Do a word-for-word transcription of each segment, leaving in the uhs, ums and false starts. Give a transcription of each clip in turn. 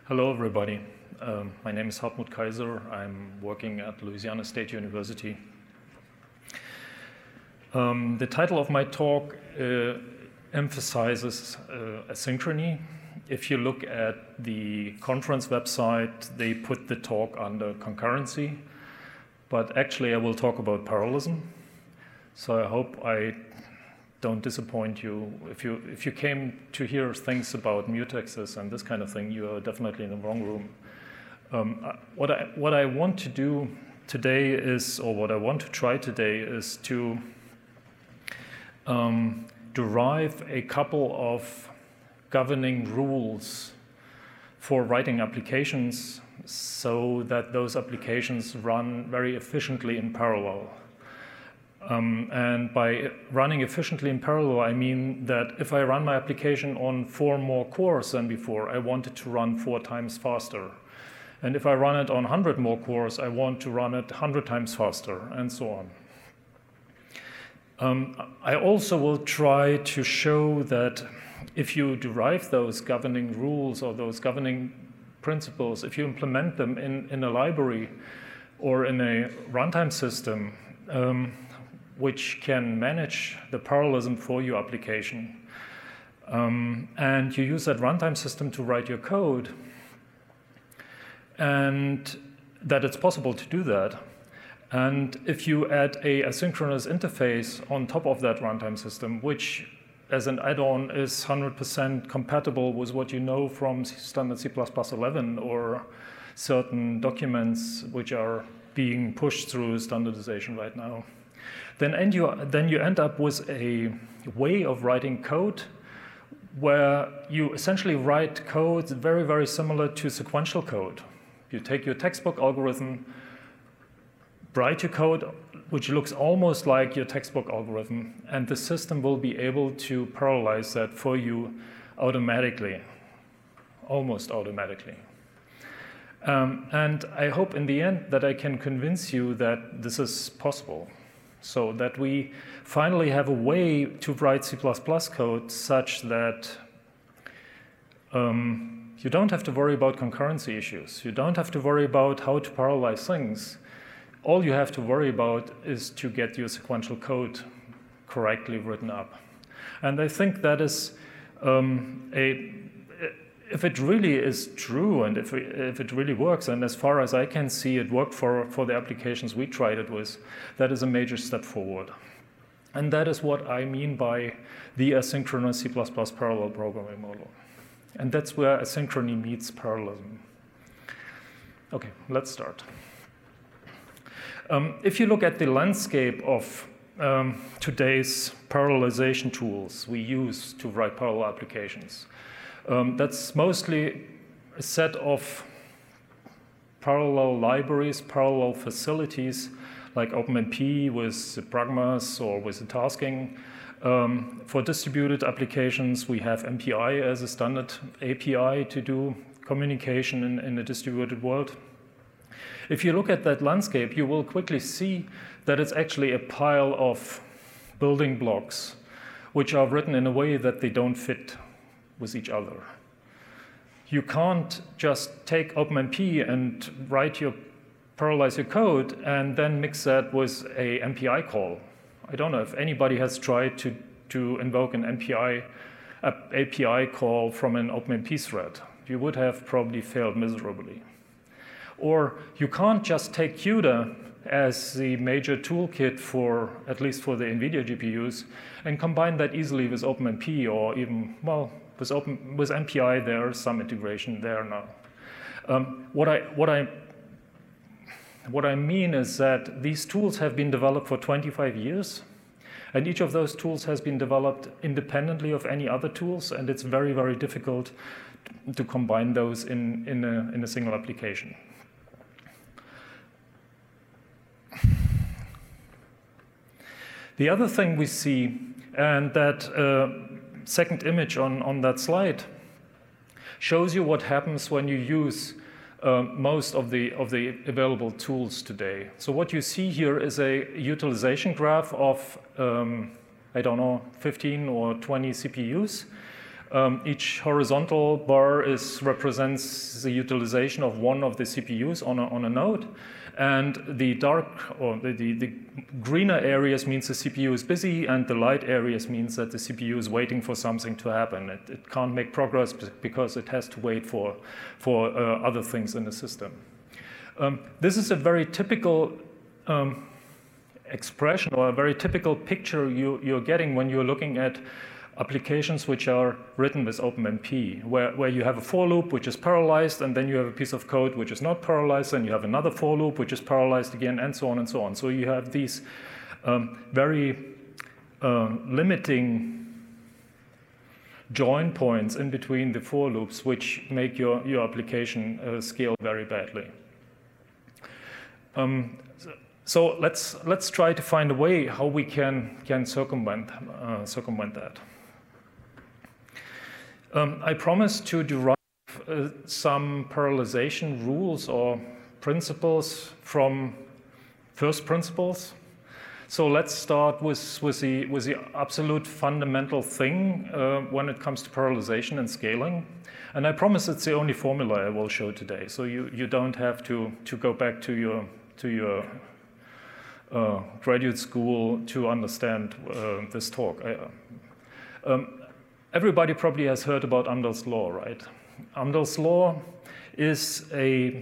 Hello, everybody. Um, my name is Hartmut Kaiser. I'm working at Louisiana State University. Um, the title of my talk uh, emphasizes uh, asynchrony. If you look at the conference website, they put the talk under concurrency, but actually I will talk about parallelism. So I hope I don't disappoint you. If you if you came to hear things about mutexes and this kind of thing, you are definitely in the wrong room. Um, what I what I want to do today is, or what I want to try today is to um, derive a couple of governing rules for writing applications, so that those applications run very efficiently in parallel. Um, and by running efficiently in parallel, I mean that if I run my application on four more cores than before, I want it to run four times faster. And if I run it on one hundred more cores, I want to run it one hundred times faster, and so on. Um, I also will try to show that if you derive those governing rules or those governing principles, if you implement them in, in a library or in a runtime system, um, which can manage the parallelism for your application, um, and you use that runtime system to write your code, and that it's possible to do that. And if you add a asynchronous interface on top of that runtime system, which as an add-on is one hundred percent compatible with what you know from standard C plus plus eleven or certain documents which are being pushed through standardization right now, then end you, then you end up with a way of writing code where you essentially write code very, very similar to sequential code. You take your textbook algorithm, write your code which looks almost like your textbook algorithm, and the system will be able to parallelize that for you automatically, almost automatically. Um, and I hope in the end that I can convince you that this is possible, so that we finally have a way to write C plus plus code such that um, you don't have to worry about concurrency issues. You don't have to worry about how to parallelize things. All you have to worry about is to get your sequential code correctly written up. And I think that is um, a, if it really is true and if, if it really works, and as far as I can see it worked for, for the applications we tried it with, that is a major step forward. And that is what I mean by the asynchronous C plus plus parallel programming model. And that's where asynchrony meets parallelism. Okay, let's start. Um, if you look at the landscape of um, today's parallelization tools we use to write parallel applications, um, that's mostly a set of parallel libraries, parallel facilities, like OpenMP with the Pragmas or with the tasking. Um, for distributed applications, we have M P I as a standard A P I to do communication in, in a distributed world. If you look at that landscape, you will quickly see that it's actually a pile of building blocks which are written in a way that they don't fit with each other. You can't just take OpenMP and write your, parallelize your code and then mix that with a M P I call. I don't know if anybody has tried to, to invoke an M P I, a A P I call from an OpenMP thread. You would have probably failed miserably. Or you can't just take CUDA as the major toolkit for, at least for the NVIDIA G P Us, and combine that easily with OpenMP or even, well, with, open, with M P I, there's some integration there now. Um, what, I, what, I, what I mean is that these tools have been developed for twenty-five years, and each of those tools has been developed independently of any other tools, and it's very, very difficult to combine those in, in, a, in a single application. The other thing we see, and that uh, second image on, on that slide shows you what happens when you use uh, most of the, of the available tools today. So what you see here is a utilization graph of, um, I don't know, fifteen or twenty C P Us. Um, each horizontal bar is, represents the utilization of one of the C P Us on a, on a node. And the dark or the, the, the greener areas means the C P U is busy, and the light areas means that the C P U is waiting for something to happen. It, it can't make progress because it has to wait for, for uh, other things in the system. Um, this is a very typical um, expression or a very typical picture you, you're getting when you're looking at applications which are written with OpenMP, where, where you have a for loop which is parallelized, and then you have a piece of code which is not parallelized, and you have another for loop which is parallelized again, and so on and so on. So you have these um, very uh, limiting join points in between the for loops which make your, your application uh, scale very badly. Um, so let's, let's try to find a way how we can, can circumvent, uh, circumvent that. Um, I promised to derive uh, some parallelization rules or principles from first principles. So let's start with, with, the, with the absolute fundamental thing uh, when it comes to parallelization and scaling. And I promise it's the only formula I will show today. So you, you don't have to, to go back to your, to your uh, graduate school to understand uh, this talk. I, um, Everybody probably has heard about Amdahl's law, right? Amdahl's law is a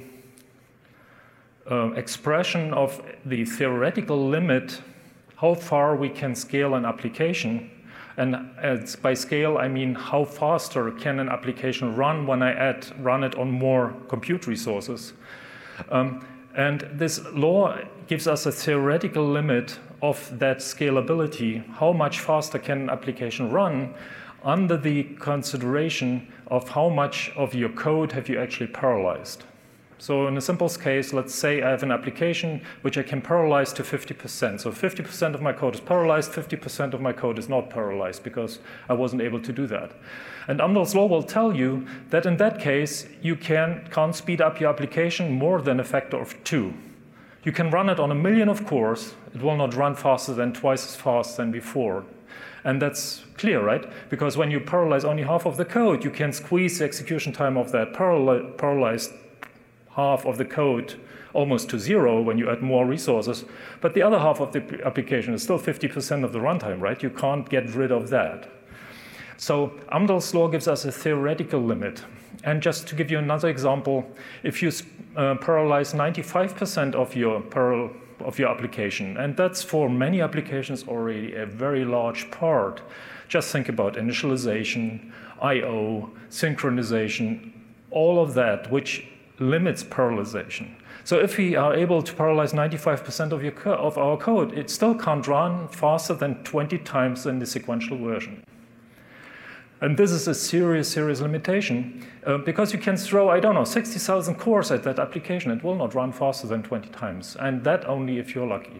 uh, expression of the theoretical limit how far we can scale an application. And as by scale, I mean how faster can an application run when I add, run it on more compute resources. Um, and this law gives us a theoretical limit of that scalability. How much faster can an application run under the consideration of how much of your code have you actually parallelized. So in a simple case, let's say I have an application which I can parallelize to fifty percent. So fifty percent of my code is parallelized, fifty percent of my code is not parallelized because I wasn't able to do that. And Amdahl's law will tell you that in that case, you can, can't speed up your application more than a factor of two. You can run it on a million of cores. It will not run faster than twice as fast than before. And that's clear, right? Because when you parallelize only half of the code, you can squeeze the execution time of that parallel, parallelized half of the code almost to zero when you add more resources. But the other half of the application is still fifty percent of the runtime, right? You can't get rid of that. So Amdahl's law gives us a theoretical limit. And just to give you another example, if you uh, parallelize ninety-five percent of your parallel of your application, and that's for many applications already a very large part. Just think about initialization, I O, synchronization, all of that, which limits parallelization. So if we are able to parallelize ninety-five percent of, your co of our code, it still can't run faster than twenty times in the sequential version. And this is a serious, serious limitation uh, because you can throw, I don't know, sixty thousand cores at that application. It will not run faster than twenty times, and that only if you're lucky.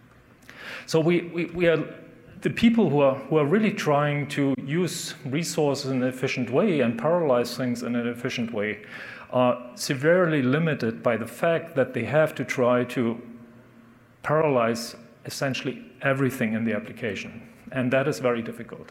So we, we, we are the people who are, who are really trying to use resources in an efficient way and parallelize things in an efficient way are severely limited by the fact that they have to try to parallelize essentially everything in the application, and that is very difficult.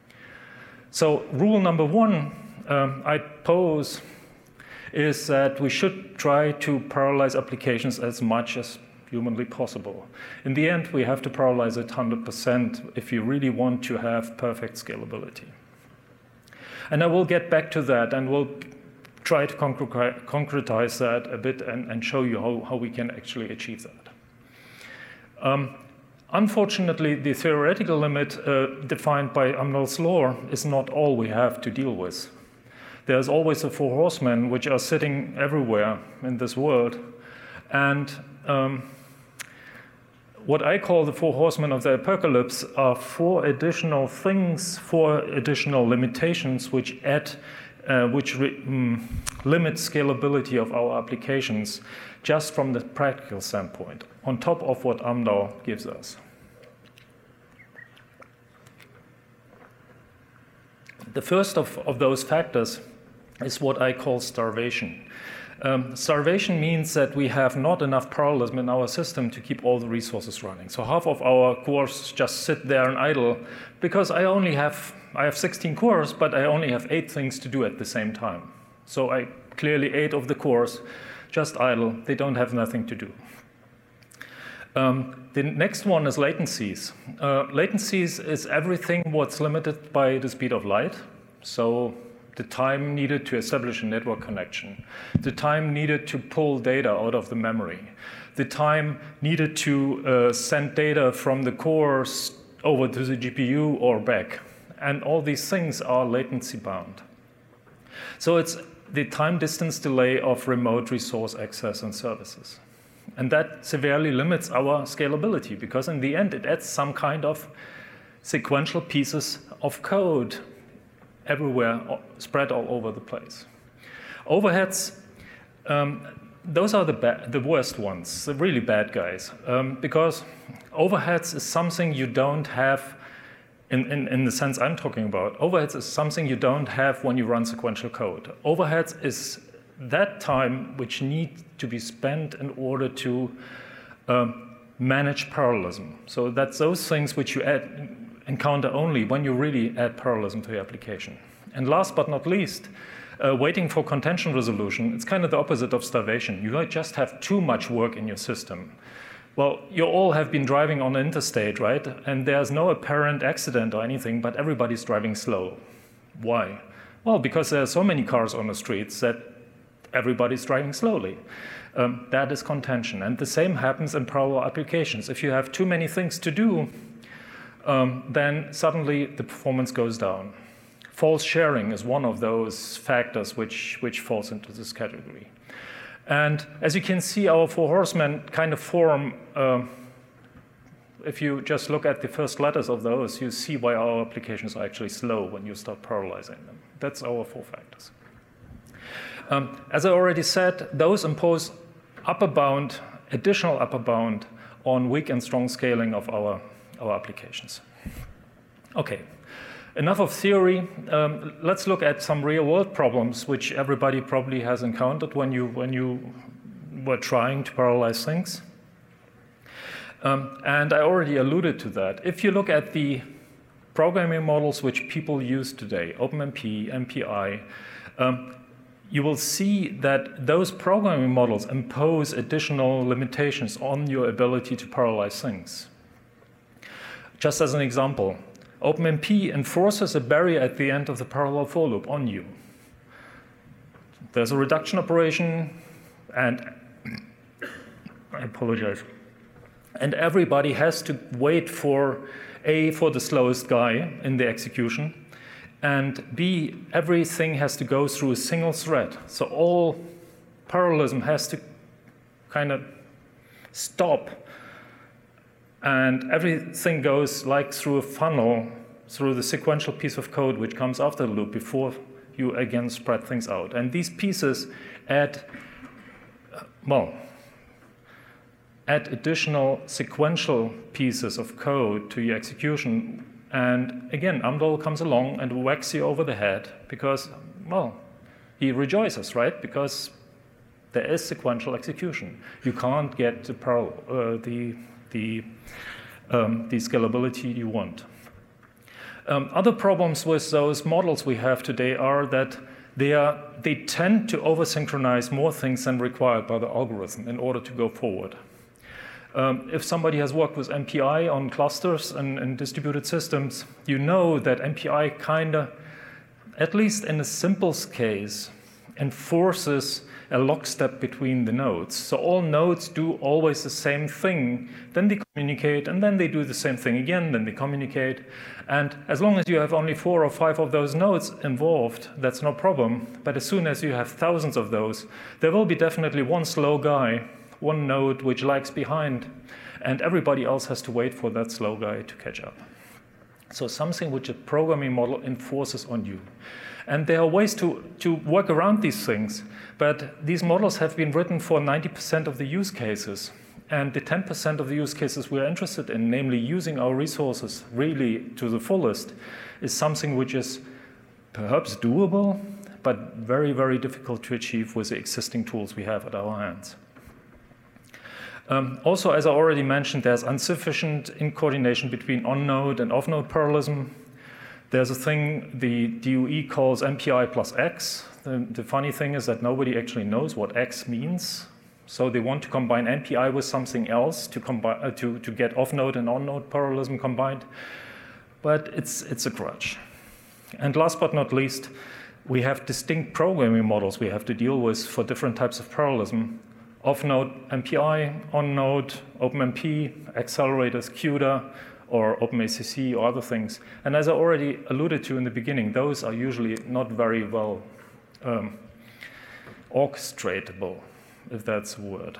So rule number one um, I pose is that we should try to parallelize applications as much as humanly possible. In the end, we have to parallelize it one hundred percent if you really want to have perfect scalability. And I will get back to that, and we'll try to concre concretize that a bit and, and show you how, how we can actually achieve that. Um, Unfortunately, the theoretical limit uh, defined by Amdahl's law is not all we have to deal with. There's always the four horsemen which are sitting everywhere in this world. And um, what I call the four horsemen of the apocalypse are four additional things, four additional limitations which add, uh, which re um, limit scalability of our applications just from the practical standpoint, on top of what Amdahl gives us. The first of, of those factors is what I call starvation. Um, starvation means that we have not enough parallelism in our system to keep all the resources running. So half of our cores just sit there and idle because I only have, I have sixteen cores, but I only have eight things to do at the same time. So I clearly eight of the cores just idle. They don't have nothing to do. Um, the next one is latencies. Uh, latencies is everything what's limited by the speed of light. So the time needed to establish a network connection, the time needed to pull data out of the memory, the time needed to uh, send data from the cores over to the G P U or back. And all these things are latency bound. So it's the time distance delay of remote resource access and services. And that severely limits our scalability because in the end it adds some kind of sequential pieces of code everywhere, spread all over the place. Overheads, um, those are the, the worst ones, the really bad guys, um, because overheads is something you don't have in, in, in the sense I'm talking about. Overheads is something you don't have when you run sequential code. Overheads is that time which needs to be spent in order to um, manage parallelism. So that's those things which you add, encounter only when you really add parallelism to your application. And last but not least, uh, waiting for contention resolution, it's kind of the opposite of starvation. You just have too much work in your system. Well, you all have been driving on the interstate, right? And there's no apparent accident or anything, but everybody's driving slow. Why? Well, because there are so many cars on the streets that everybody's driving slowly. Um, that is contention. And the same happens in parallel applications. If you have too many things to do, um, then suddenly the performance goes down. False sharing is one of those factors which, which falls into this category. And as you can see, our four horsemen kind of form, uh, if you just look at the first letters of those, you see why our applications are actually slow when you start parallelizing them. That's our four factors. Um, as I already said, those impose upper bound, additional upper bound on weak and strong scaling of our, our applications. Okay, enough of theory. Um, let's look at some real world problems which everybody probably has encountered when you, when you were trying to parallelize things. Um, and I already alluded to that. If you look at the programming models which people use today, OpenMP, M P I, um, you will see that those programming models impose additional limitations on your ability to parallelize things. Just as an example, OpenMP enforces a barrier at the end of the parallel for loop on you. There's a reduction operation, and I apologize. And everybody has to wait for A, for the slowest guy in the execution, and B, everything has to go through a single thread. So all parallelism has to kind of stop, and everything goes like through a funnel, through the sequential piece of code which comes after the loop before you again spread things out. And these pieces add, well, add additional sequential pieces of code to your execution. And again, Amdahl comes along and whacks you over the head because, well, he rejoices, right? Because there is sequential execution. You can't get the, parallel, uh, the, the, um, the scalability you want. Um, other problems with those models we have today are that they, are, they tend to over-synchronize more things than required by the algorithm in order to go forward. Um, if somebody has worked with M P I on clusters and, and distributed systems, you know that M P I kind of, at least in a simple case, enforces a lockstep between the nodes. So all nodes do always the same thing, then they communicate, and then they do the same thing again, then they communicate. And as long as you have only four or five of those nodes involved, that's no problem. But as soon as you have thousands of those, there will be definitely one slow guy, one node which lags behind, and everybody else has to wait for that slow guy to catch up. So something which a programming model enforces on you. And there are ways to, to work around these things, but these models have been written for ninety percent of the use cases. And the ten percent of the use cases we're interested in, namely using our resources really to the fullest, is something which is perhaps doable, but very, very difficult to achieve with the existing tools we have at our hands. Um, also, as I already mentioned, there's insufficient in coordination between on-node and off-node parallelism. There's a thing the D O E calls M P I plus X. The, the funny thing is that nobody actually knows what X means. So they want to combine M P I with something else to, combine, uh, to, to get off-node and on-node parallelism combined. But it's, it's a grudge. And last but not least, we have distinct programming models we have to deal with for different types of parallelism. Off-node M P I, on-node OpenMP, accelerators, CUDA, or OpenACC, or other things. And as I already alluded to in the beginning, those are usually not very well um, orchestratable, if that's a word.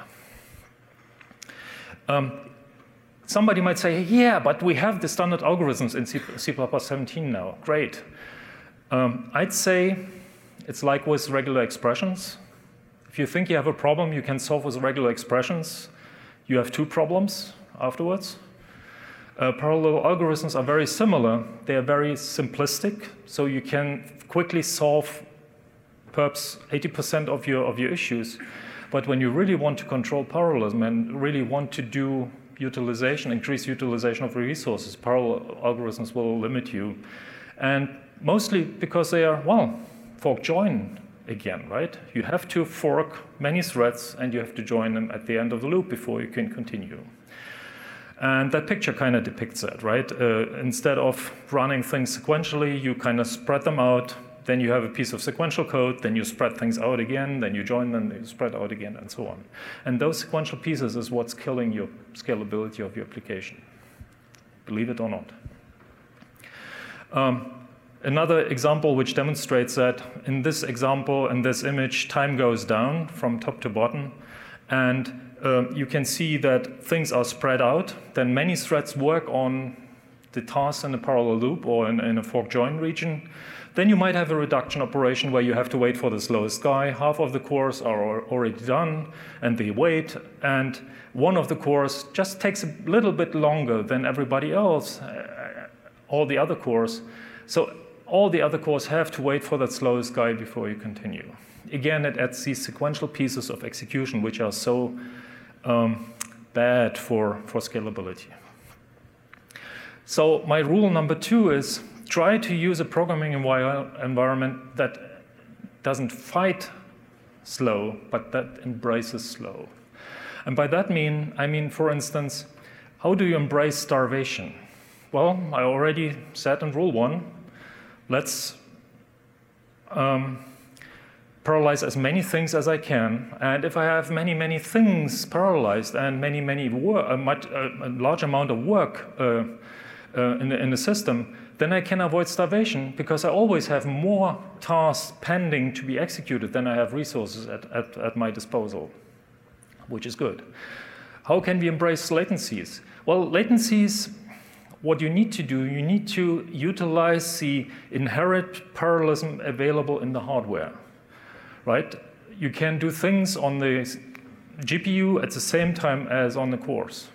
Um, somebody might say, yeah, but we have the standard algorithms in C plus plus seventeen now. Great. Um, I'd say it's like with regular expressions. If you think you have a problem you can solve with regular expressions, you have two problems afterwards. Uh, parallel algorithms are very similar. They are very simplistic, so you can quickly solve perhaps eighty percent of your, of your issues. But when you really want to control parallelism and really want to do utilization, increase utilization of resources, parallel algorithms will limit you. And mostly because they are, well, fork join again, right? You have to fork many threads and you have to join them at the end of the loop before you can continue. And that picture kind of depicts that, right? Uh, instead of running things sequentially, you kind of spread them out. Then you have a piece of sequential code, then you spread things out again, then you join them, you spread out again, and so on. And those sequential pieces is what's killing your scalability of your application, believe it or not. Um, another example which demonstrates that, in this example, in this image, time goes down from top to bottom, and um, you can see that things are spread out. Then many threads work on the tasks in a parallel loop or in, in a fork join region. Then you might have a reduction operation where you have to wait for the slowest guy. Half of the cores are already done, and they wait. And one of the cores just takes a little bit longer than everybody else, uh, all the other cores. So all the other cores have to wait for that slowest guy before you continue. Again, it adds these sequential pieces of execution, which are so um, bad for, for scalability. So my rule number two is, try to use a programming envi environment that doesn't fight slow, but that embraces slow. And by that mean, I mean, for instance, how do you embrace starvation? Well, I already said in rule one, let's um, parallelize as many things as I can. And if I have many, many things parallelized and many, many work, a, much, a, a large amount of work uh, uh, in, the, in the system, then I can avoid starvation because I always have more tasks pending to be executed than I have resources at, at, at my disposal, which is good. How can we embrace latencies? Well, latencies, what you need to do, you need to utilize the inherent parallelism available in the hardware, right? You can do things on the G P U at the same time as on the cores.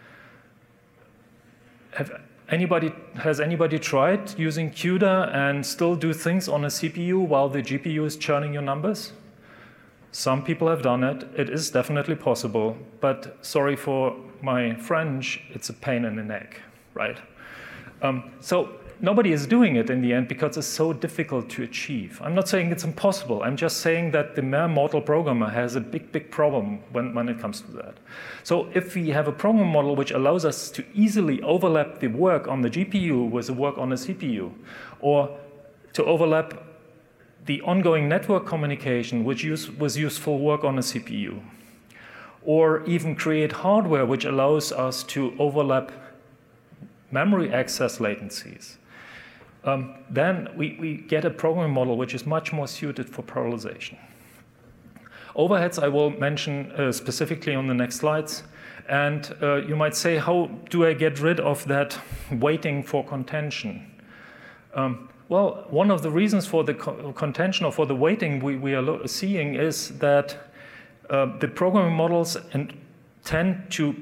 Have, Anybody, has anybody tried using CUDA and still do things on a C P U while the G P U is churning your numbers? Some people have done it. It is definitely possible, but sorry for my French, it's a pain in the neck, right? Um, so nobody is doing it in the end because it's so difficult to achieve. I'm not saying it's impossible. I'm just saying that the mere mortal programmer has a big, big problem when, when it comes to that. So if we have a program model which allows us to easily overlap the work on the G P U with the work on the C P U, or to overlap the ongoing network communication which use, was useful work on a C P U, or even create hardware which allows us to overlap memory access latencies, Um, then we, we get a programming model which is much more suited for parallelization. Overheads I will mention uh, specifically on the next slides. And uh, you might say, how do I get rid of that waiting for contention? Um, well, one of the reasons for the co contention or for the waiting we, we are seeing is that uh, the programming models and tend to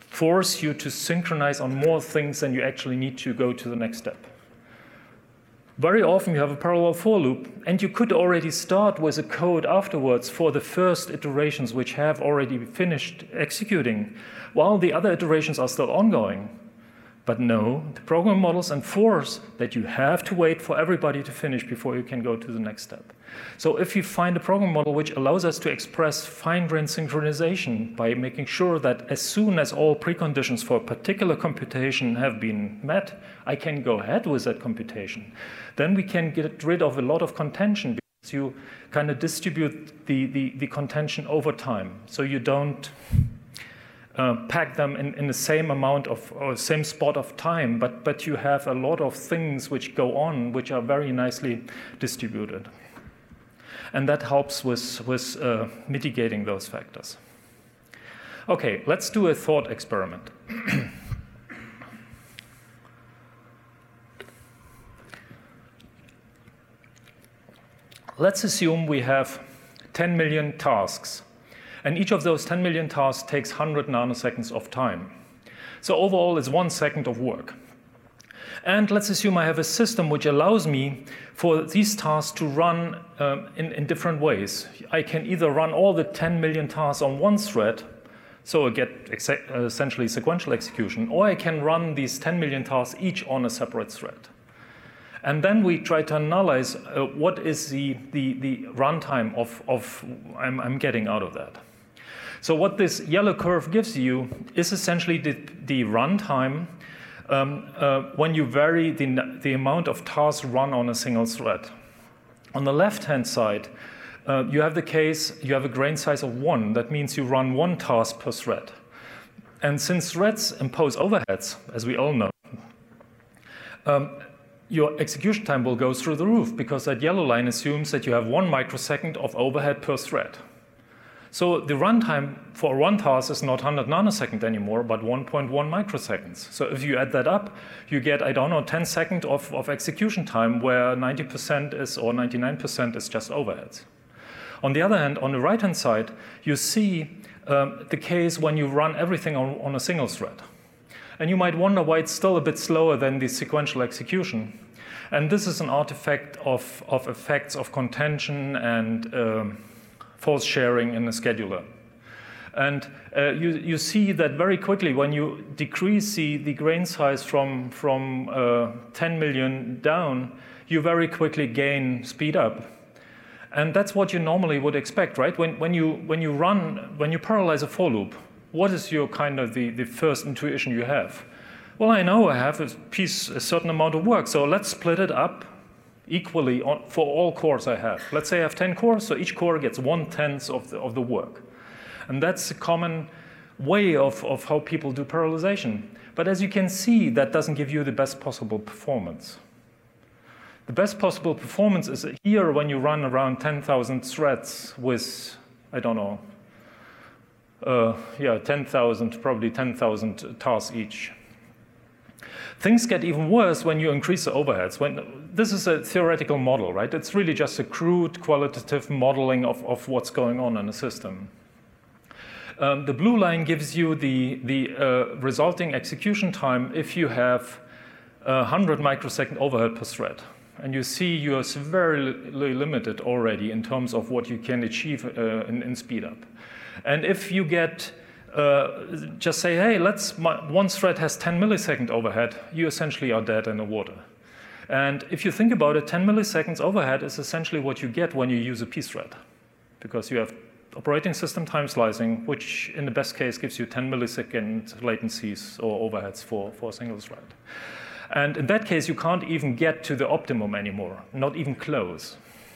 force you to synchronize on more things than you actually need to go to the next step. Very often you have a parallel for loop, and you could already start with a code afterwards for the first iterations which have already finished executing, while the other iterations are still ongoing. But no, the program models enforce that you have to wait for everybody to finish before you can go to the next step. So if you find a program model which allows us to express fine-grained synchronization by making sure that as soon as all preconditions for a particular computation have been met, I can go ahead with that computation, then we can get rid of a lot of contention because you kind of distribute the, the, the contention over time. So you don't Uh, pack them in, in the same amount of, or same spot of time, but, but you have a lot of things which go on, which are very nicely distributed. And that helps with, with uh, mitigating those factors. Okay, let's do a thought experiment. Let's assume we have ten million tasks. And each of those ten million tasks takes one hundred nanoseconds of time. So overall, it's one second of work. And let's assume I have a system which allows me for these tasks to run um, in, in different ways. I can either run all the ten million tasks on one thread, so I get ex essentially sequential execution, or I can run these ten million tasks each on a separate thread. And then we try to analyze uh, what is the, the, the runtime of, of I'm, I'm getting out of that. So what this yellow curve gives you is essentially the, the runtime um, uh, when you vary the, the amount of tasks run on a single thread. On the left-hand side, uh, you have the case, you have a grain size of one. That means you run one task per thread. And since threads impose overheads, as we all know, um, your execution time will go through the roof because that yellow line assumes that you have one microsecond of overhead per thread. So the runtime for one task is not one hundred nanoseconds anymore, but one point one microseconds. So if you add that up, you get, I don't know, ten seconds of, of execution time where ninety percent is, or ninety-nine percent is just overheads. On the other hand, on the right-hand side, you see um, the case when you run everything on, on a single thread. And you might wonder why it's still a bit slower than the sequential execution. And this is an artifact of, of effects of contention and um, false sharing in the scheduler. And uh, you, you see that very quickly when you decrease the, the grain size from, from uh, ten million down, you very quickly gain speed up. And that's what you normally would expect, right? When, when, you, when you run, when you parallelize a for loop, what is your kind of the, the first intuition you have? Well, I know I have a piece, a certain amount of work, so let's split it up equally on, for all cores I have. Let's say I have ten cores, so each core gets one-tenth of the, of the work. And that's a common way of, of how people do parallelization. But as you can see, that doesn't give you the best possible performance. The best possible performance is here when you run around ten thousand threads with, I don't know, uh, yeah, ten thousand, probably ten thousand tasks each. Things get even worse when you increase the overheads. When, this is a theoretical model, right? It's really just a crude qualitative modeling of, of what's going on in a system. Um, the blue line gives you the, the uh, resulting execution time if you have one hundred microsecond overhead per thread. And you see you are severely limited already in terms of what you can achieve uh, in, in speed up. And if you get Uh, just say, hey, let's, my, one thread has ten millisecond overhead, you essentially are dead in the water. And if you think about it, ten milliseconds overhead is essentially what you get when you use a pthread, because you have operating system time slicing, which in the best case gives you ten millisecond latencies or overheads for, for a single thread. And in that case, you can't even get to the optimum anymore, not even close.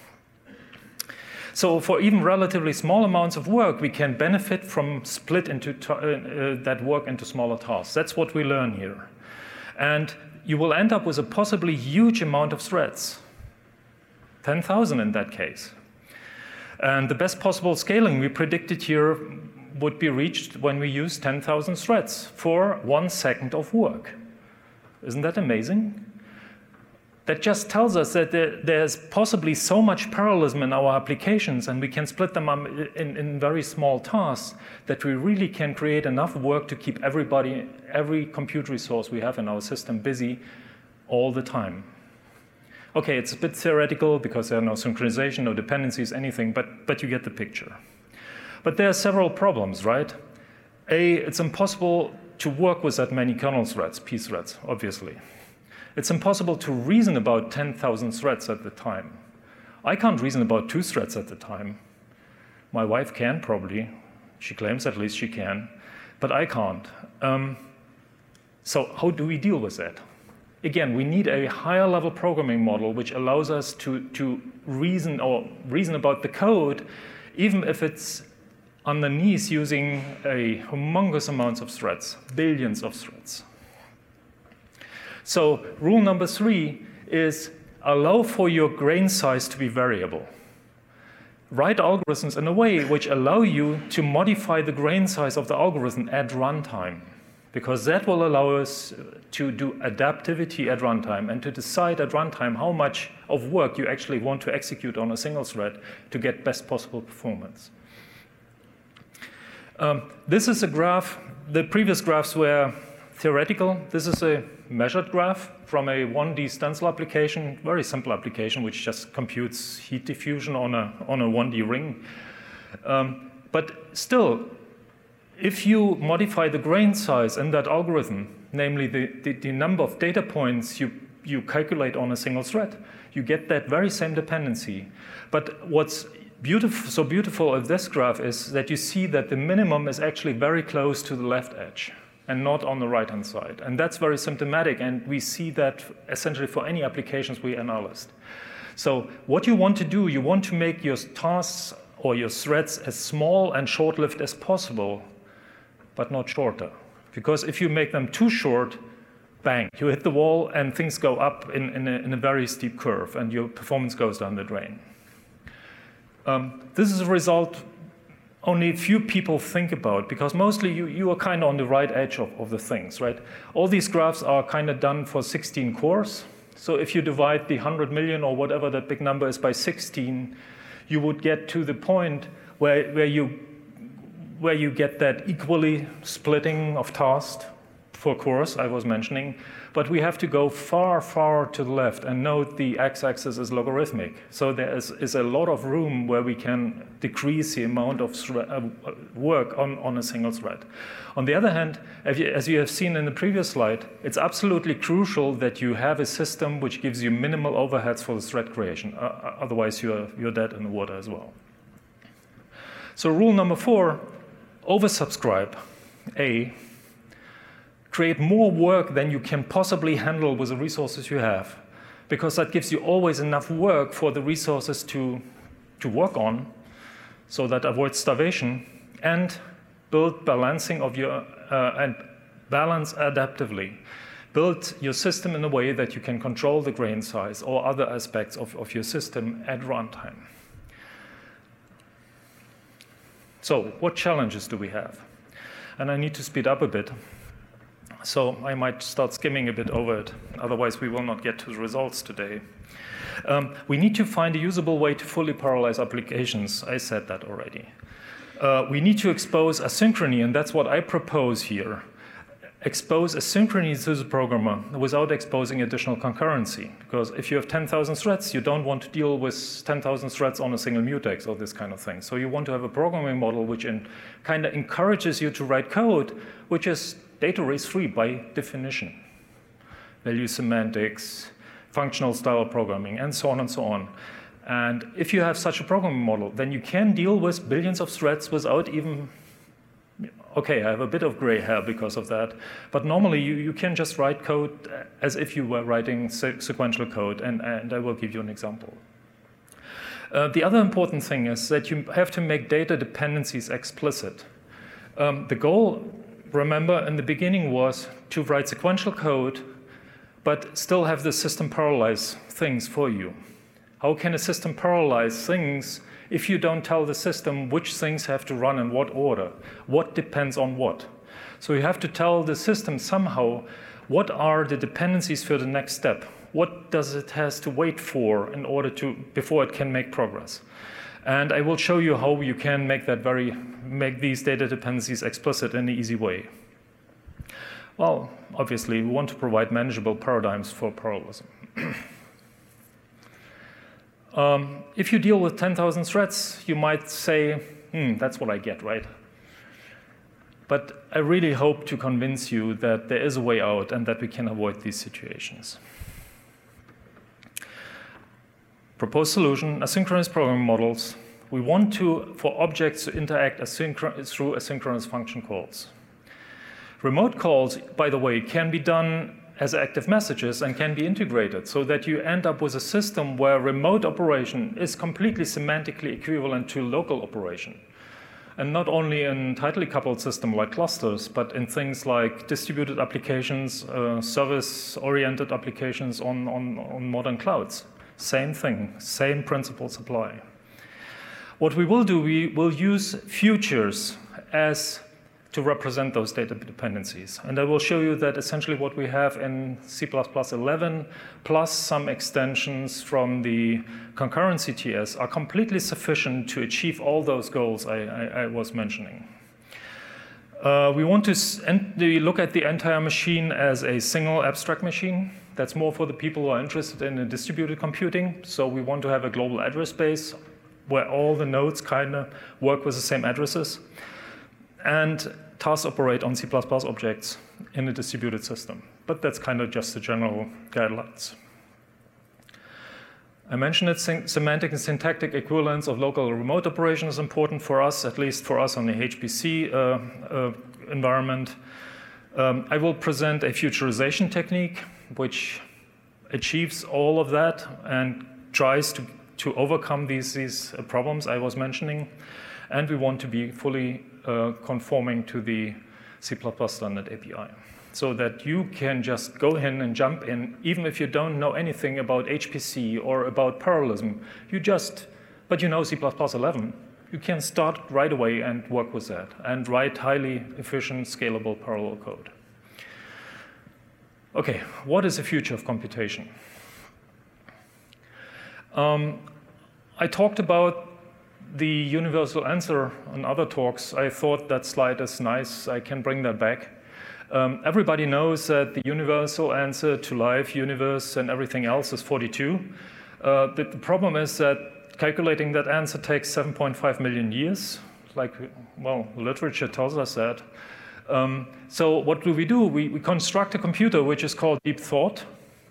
So for even relatively small amounts of work, we can benefit from split into uh, uh, that work into smaller tasks. That's what we learn here. And you will end up with a possibly huge amount of threads, ten thousand in that case. And the best possible scaling we predicted here would be reached when we use ten thousand threads for one second of work. Isn't that amazing? That just tells us that there, there's possibly so much parallelism in our applications, and we can split them up in, in very small tasks, that we really can create enough work to keep everybody, every compute resource we have in our system busy all the time. Okay, it's a bit theoretical because there are no synchronization, no dependencies, anything, but, but you get the picture. But there are several problems, right? A, it's impossible to work with that many kernel threads, P threads, obviously. It's impossible to reason about ten thousand threads at the time. I can't reason about two threads at the time. My wife can probably. She claims at least she can, but I can't. Um, so how do we deal with that? Again, we need a higher level programming model which allows us to, to reason or reason about the code, even if it's underneath using a humongous amounts of threads, billions of threads. So rule number three is allow for your grain size to be variable. Write algorithms in a way which allow you to modify the grain size of the algorithm at runtime, because that will allow us to do adaptivity at runtime and to decide at runtime how much of work you actually want to execute on a single thread to get best possible performance. Um, this is a graph. The previous graphs were theoretical. This is a measured graph from a one D stencil application, very simple application, which just computes heat diffusion on a, on a one D ring. Um, but still, if you modify the grain size in that algorithm, namely the, the, the number of data points you, you calculate on a single thread, you get that very same dependency. But what's beautiful, so beautiful of this graph is that you see that the minimum is actually very close to the left edge and not on the right-hand side. And that's very symptomatic, and we see that essentially for any applications we analyzed. So what you want to do, you want to make your tasks or your threads as small and short-lived as possible, but not shorter. Because if you make them too short, bang, you hit the wall and things go up in, in, a, in a very steep curve and your performance goes down the drain. Um, this is a result only a few people think about, because mostly you, you are kind of on the right edge of, of the things, right? All these graphs are kind of done for sixteen cores. So if you divide the one hundred million or whatever that big number is by sixteen, you would get to the point where, where, you, where you get that equally splitting of tasks for cores I was mentioning. But we have to go far, far to the left, and note the x-axis is logarithmic. So there is, is a lot of room where we can decrease the amount of uh, work on, on a single thread. On the other hand, as you, as you have seen in the previous slide, it's absolutely crucial that you have a system which gives you minimal overheads for the thread creation. Uh, otherwise, you're, you're dead in the water as well. So rule number four, oversubscribe. A, create more work than you can possibly handle with the resources you have, because that gives you always enough work for the resources to, to work on, so that avoids starvation, and build balancing of your, uh, and balance adaptively. Build your system in a way that you can control the grain size or other aspects of, of your system at runtime. So what challenges do we have? And I need to speed up a bit. So I might start skimming a bit over it. Otherwise, we will not get to the results today. Um, we need to find a usable way to fully parallelize applications. I said that already. Uh, we need to expose asynchrony, and that's what I propose here. Expose asynchrony to the programmer without exposing additional concurrency. Because if you have ten thousand threads, you don't want to deal with ten thousand threads on a single mutex or this kind of thing. So you want to have a programming model which in, kind of encourages you to write code which is data race free by definition. Value semantics, functional style programming, and so on and so on. And if you have such a programming model, then you can deal with billions of threads without even, okay, I have a bit of gray hair because of that, but normally you, you can just write code as if you were writing se sequential code, and, and I will give you an example. Uh, the other important thing is that you have to make data dependencies explicit. Um, the goal, remember, in the beginning was to write sequential code, but still have the system parallelize things for you. How can a system parallelize things if you don't tell the system which things have to run in what order? What depends on what? So you have to tell the system somehow what are the dependencies for the next step? What does it has to wait for in order to, before it can make progress? And I will show you how you can make that very, make these data dependencies explicit in an easy way. Well, obviously, we want to provide manageable paradigms for parallelism. Um, if you deal with ten thousand threads, you might say, hmm, that's what I get, right? But I really hope to convince you that there is a way out and that we can avoid these situations. Proposed solution, asynchronous programming models. We want to, for objects to interact asynchron- through asynchronous function calls. Remote calls, by the way, can be done as active messages and can be integrated so that you end up with a system where remote operation is completely semantically equivalent to local operation. And not only in tightly coupled systems like clusters, but in things like distributed applications, uh, service-oriented applications on, on, on modern clouds. Same thing, same principles apply. What we will do, we will use futures as to represent those data dependencies. And I will show you that essentially what we have in C plus plus eleven plus some extensions from the concurrency T S are completely sufficient to achieve all those goals I, I, I was mentioning. Uh, we want to look at the entire machine as a single abstract machine. That's more for the people who are interested in distributed computing. So we want to have a global address space where all the nodes kind of work with the same addresses. And tasks operate on C plus plus objects in a distributed system. But that's kind of just the general guidelines. I mentioned it, semantic and syntactic equivalence of local or remote operation is important for us, at least for us on the H P C uh, uh, environment. Um, I will present a futurization technique which achieves all of that and tries to, to overcome these, these problems I was mentioning. And we want to be fully uh, conforming to the C plus plus standard A P I, so that you can just go in and jump in, even if you don't know anything about H P C or about parallelism. You just, but you know C plus plus eleven, you can start right away and work with that and write highly efficient, scalable parallel code. Okay, what is the future of computation? Um, I talked about the universal answer on other talks. I thought that slide is nice. I can bring that back. Um, everybody knows that the universal answer to life, universe, and everything else is forty-two. Uh, but the problem is that calculating that answer takes seven point five million years. Like, well, literature tells us that. Um, so what do we do? We, we construct a computer which is called deep thought.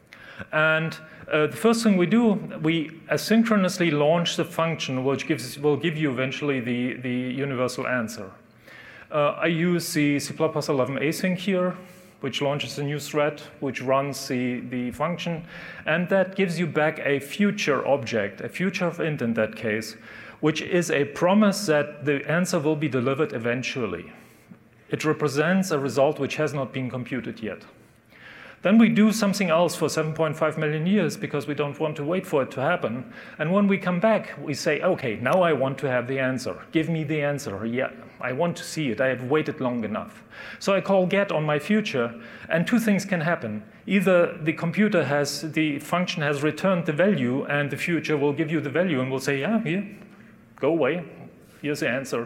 And uh, the first thing we do, we asynchronously launch the function which gives, will give you eventually the, the universal answer. Uh, I use the C plus plus eleven async here, which launches a new thread, which runs the, the function, and that gives you back a future object, a future of int in that case, which is a promise that the answer will be delivered eventually. It represents a result which has not been computed yet. Then we do something else for seven point five million years because we don't want to wait for it to happen. And when we come back, we say, okay, now I want to have the answer. Give me the answer. Yeah, I want to see it. I have waited long enough. So I call get on my future, and two things can happen. Either the computer has, the function has returned the value, and the future will give you the value and will say, yeah, here, go away. Here's the answer.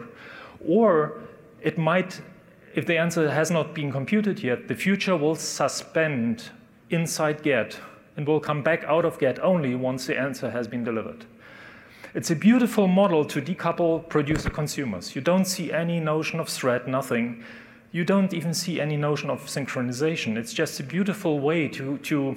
Or it might, if the answer has not been computed yet, the future will suspend inside get and will come back out of get only once the answer has been delivered. It's a beautiful model to decouple producer-consumers. You don't see any notion of thread, nothing. You don't even see any notion of synchronization. It's just a beautiful way to, to,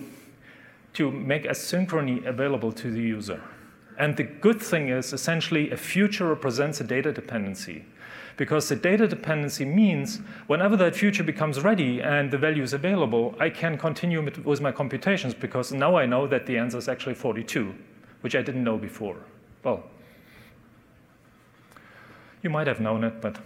to make asynchrony available to the user. And the good thing is, essentially, a future represents a data dependency. Because the data dependency means whenever that future becomes ready and the value is available, I can continue with my computations because now I know that the answer is actually forty-two, which I didn't know before. Well, you might have known it, but...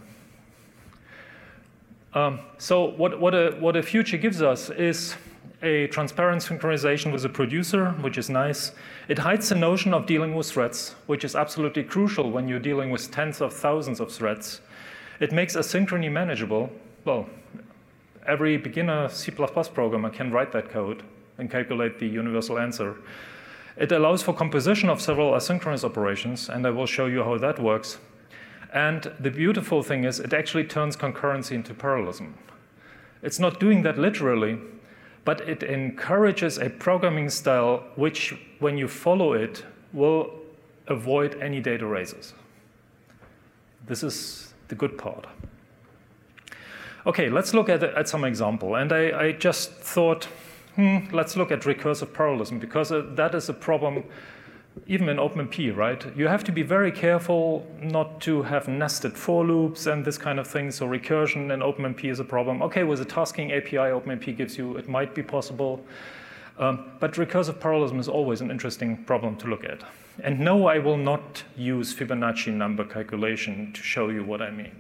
Um, so what, what, a, what a future gives us is a transparent synchronization with the producer, which is nice. It hides the notion of dealing with threads, which is absolutely crucial when you're dealing with tens of thousands of threads. It makes asynchrony manageable. Well, every beginner C plus plus programmer can write that code and calculate the universal answer. It allows for composition of several asynchronous operations, and I will show you how that works. And the beautiful thing is it actually turns concurrency into parallelism. It's not doing that literally, but it encourages a programming style which, when you follow it, will avoid any data erasers. This is the good part. Okay, let's look at, at some example. And I, I just thought, hmm, let's look at recursive parallelism, because uh, that is a problem even in OpenMP, right? You have to be very careful not to have nested for loops and this kind of thing. So recursion in OpenMP is a problem. Okay, with the tasking A P I OpenMP gives you, it might be possible. Um, but recursive parallelism is always an interesting problem to look at. And no, I will not use Fibonacci number calculation to show you what I mean.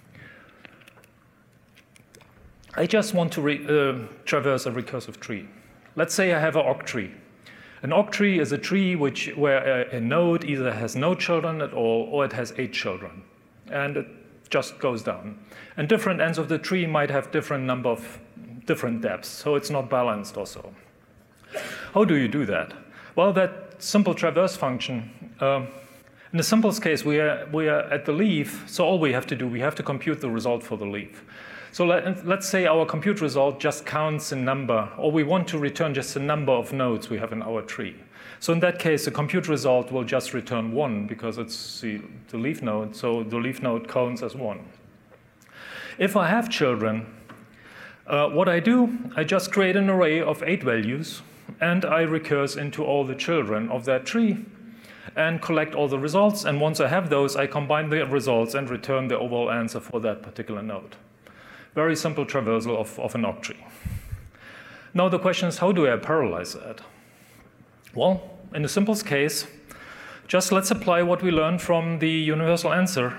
I just want to re uh, traverse a recursive tree. Let's say I have an octree. An octree is a tree which, where a, a node either has no children at all or it has eight children. And it just goes down. And different ends of the tree might have different number of different depths, so it's not balanced or so. How do you do that? Well, that simple traverse function, um, in the simplest case, we are, we are at the leaf, so all we have to do, we have to compute the result for the leaf. So let, let's say our compute result just counts a number, or we want to return just the number of nodes we have in our tree. So in that case, the compute result will just return one, because it's the, the leaf node, so the leaf node counts as one. If I have children, uh, what I do, I just create an array of eight values, and I recurse into all the children of that tree, and collect all the results. And once I have those, I combine the results and return the overall answer for that particular node. Very simple traversal of, of an octree. Now the question is, how do I parallelize that? Well, in the simplest case, just let's apply what we learned from the universal answer.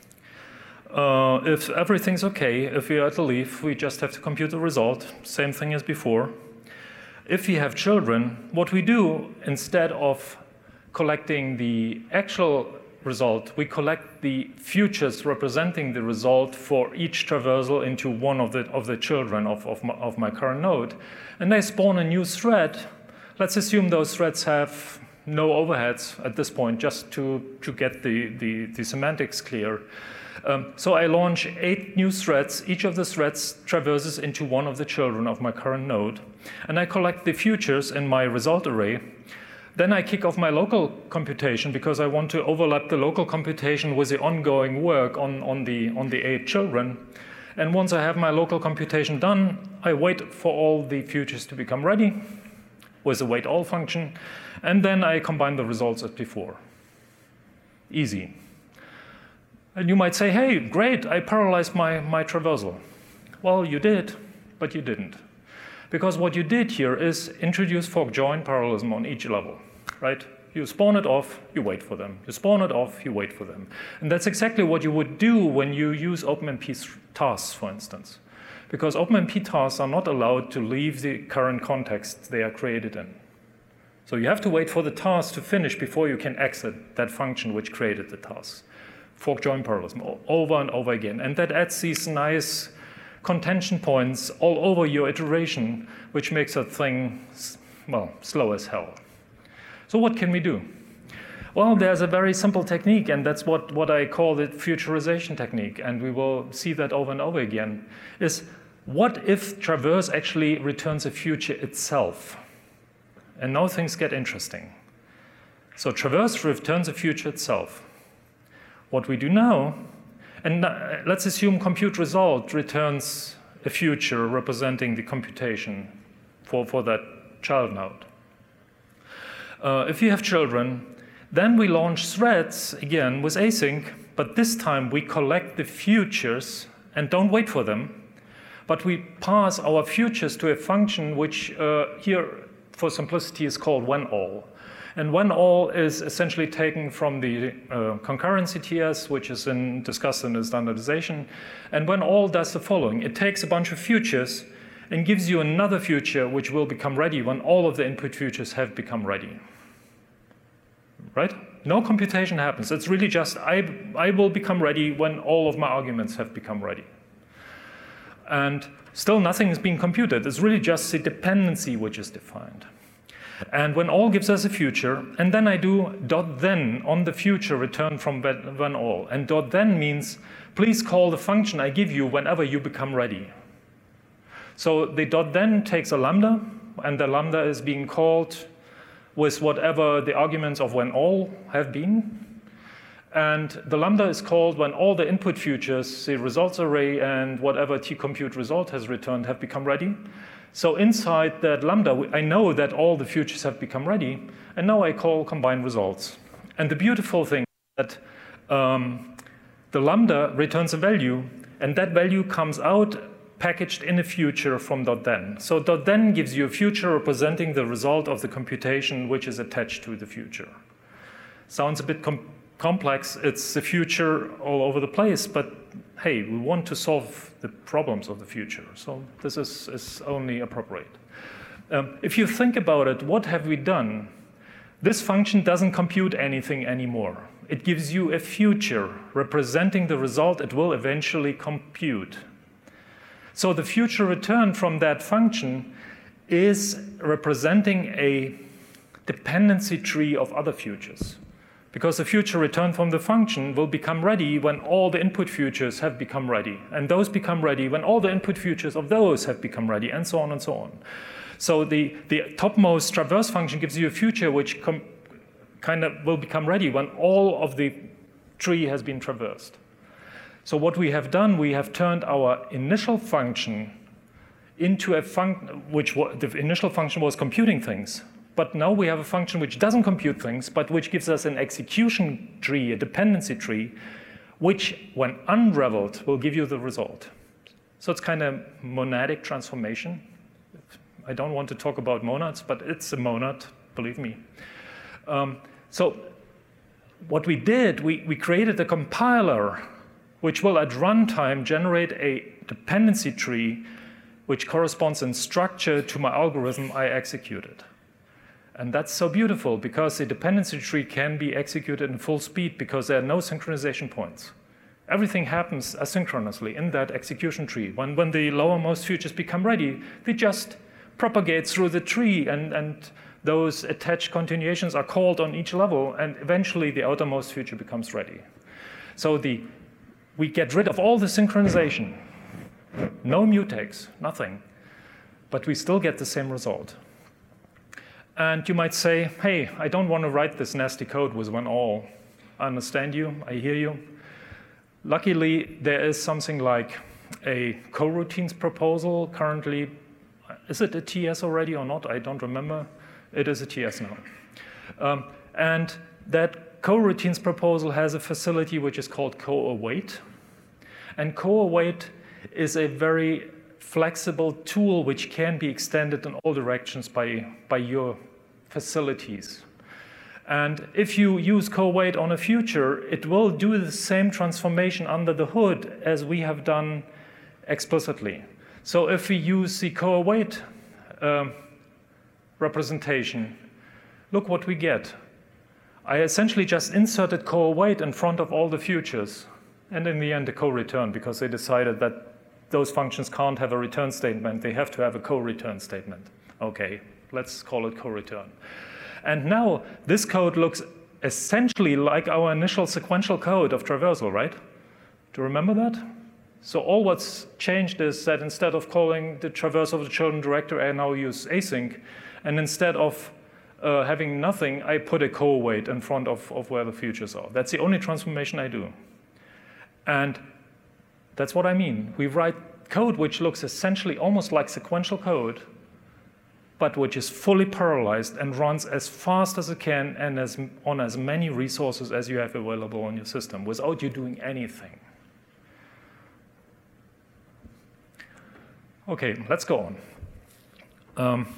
Uh, if everything's okay, if we are at the leaf, we just have to compute the result, same thing as before. If we have children, what we do, instead of collecting the actual result, we collect the futures representing the result for each traversal into one of the, of the children of, of, my, of my current node. And they spawn a new thread. Let's assume those threads have no overheads at this point, just to, to get the, the, the semantics clear. Um, so I launch eight new threads. Each of the threads traverses into one of the children of my current node. And I collect the futures in my result array. Then I kick off my local computation, because I want to overlap the local computation with the ongoing work on, on, the, on the eight children. And once I have my local computation done, I wait for all the futures to become ready with the wait all function. And then I combine the results as before. Easy. And you might say, hey, great, I parallelized my, my traversal. Well, you did, but you didn't. Because what you did here is introduce fork-join parallelism on each level, right? You spawn it off, you wait for them. You spawn it off, you wait for them. And that's exactly what you would do when you use OpenMP tasks, for instance. Because OpenMP tasks are not allowed to leave the current context they are created in. So you have to wait for the task to finish before you can exit that function which created the task. Fork-join parallelism over and over again. And that adds these nice contention points all over your iteration, which makes that thing, well, slow as hell. So what can we do? Well, there's a very simple technique, and that's what, what I call the futurization technique, and we will see that over and over again, is what if traverse actually returns a future itself? And now things get interesting. So traverse returns a future itself. What we do now, and let's assume compute result returns a future representing the computation for, for that child node. Uh, if you have children, then we launch threads again with async, but this time we collect the futures and don't wait for them, but we pass our futures to a function which uh, here for simplicity is called whenAll. And whenAll is essentially taken from the uh, concurrency T S, which is in, discussed in the standardization. And whenAll does the following. It takes a bunch of futures and gives you another future which will become ready when all of the input futures have become ready. Right? No computation happens. It's really just, I, I will become ready when all of my arguments have become ready. And still nothing is being computed. It's really just the dependency which is defined. And whenAll gives us a future, and then I do dot then on the future return from whenAll. And dot then means, please call the function I give you whenever you become ready. So the dot then takes a lambda, and the lambda is being called with whatever the arguments of when all have been. And the lambda is called when all the input futures, the results array, and whatever t-compute result has returned have become ready. So inside that lambda, I know that all the futures have become ready, and now I call combine results. And the beautiful thing is that um, the lambda returns a value, and that value comes out packaged in a future from .then. So .then gives you a future representing the result of the computation which is attached to the future. Sounds a bit com complex. It's the future all over the place, but hey, we want to solve the problems of the future. So this is, is only appropriate. Um, if you think about it, what have we done? This function doesn't compute anything anymore. It gives you a future representing the result it will eventually compute. So the future return from that function is representing a dependency tree of other futures. Because the future return from the function will become ready when all the input futures have become ready. And those become ready when all the input futures of those have become ready, and so on and so on. So the, the topmost traverse function gives you a future which kind of will become ready when all of the tree has been traversed. So what we have done, we have turned our initial function into a function, which the initial function was computing things. But now we have a function which doesn't compute things, but which gives us an execution tree, a dependency tree, which, when unraveled, will give you the result. So it's kind of monadic transformation. I don't want to talk about monads, but it's a monad, believe me. Um, so what we did, we, we created a compiler which will at runtime generate a dependency tree which corresponds in structure to my algorithm I executed. And that's so beautiful because the dependency tree can be executed in full speed because there are no synchronization points. Everything happens asynchronously in that execution tree. When, when the lowermost futures become ready, they just propagate through the tree, and, and those attached continuations are called on each level, and eventually the outermost future becomes ready. So the, we get rid of all the synchronization, no mutex, nothing, but we still get the same result. And you might say, hey, I don't want to write this nasty code with one all. I understand you, I hear you. Luckily, there is something like a coroutines proposal currently. Is it a T S already or not? I don't remember. It is a T S now. Um, and that coroutines proposal has a facility which is called co-await. And co-await is a very flexible tool which can be extended in all directions by, by your facilities. And if you use co-await on a future, it will do the same transformation under the hood as we have done explicitly. So if we use the co-await um, representation, look what we get. I essentially just inserted co-await in front of all the futures, and in the end a co-return, because they decided that those functions can't have a return statement. They have to have a co-return statement. Okay, let's call it co-return. And now this code looks essentially like our initial sequential code of traversal, right? Do you remember that? So all what's changed is that instead of calling the traverse of the children director, I now use async. And instead of uh, having nothing, I put a co-await in front of, of where the futures are. That's the only transformation I do. And that's what I mean. We write code which looks essentially almost like sequential code, but which is fully parallelized and runs as fast as it can and as, on as many resources as you have available on your system without you doing anything. Okay, let's go on. Um,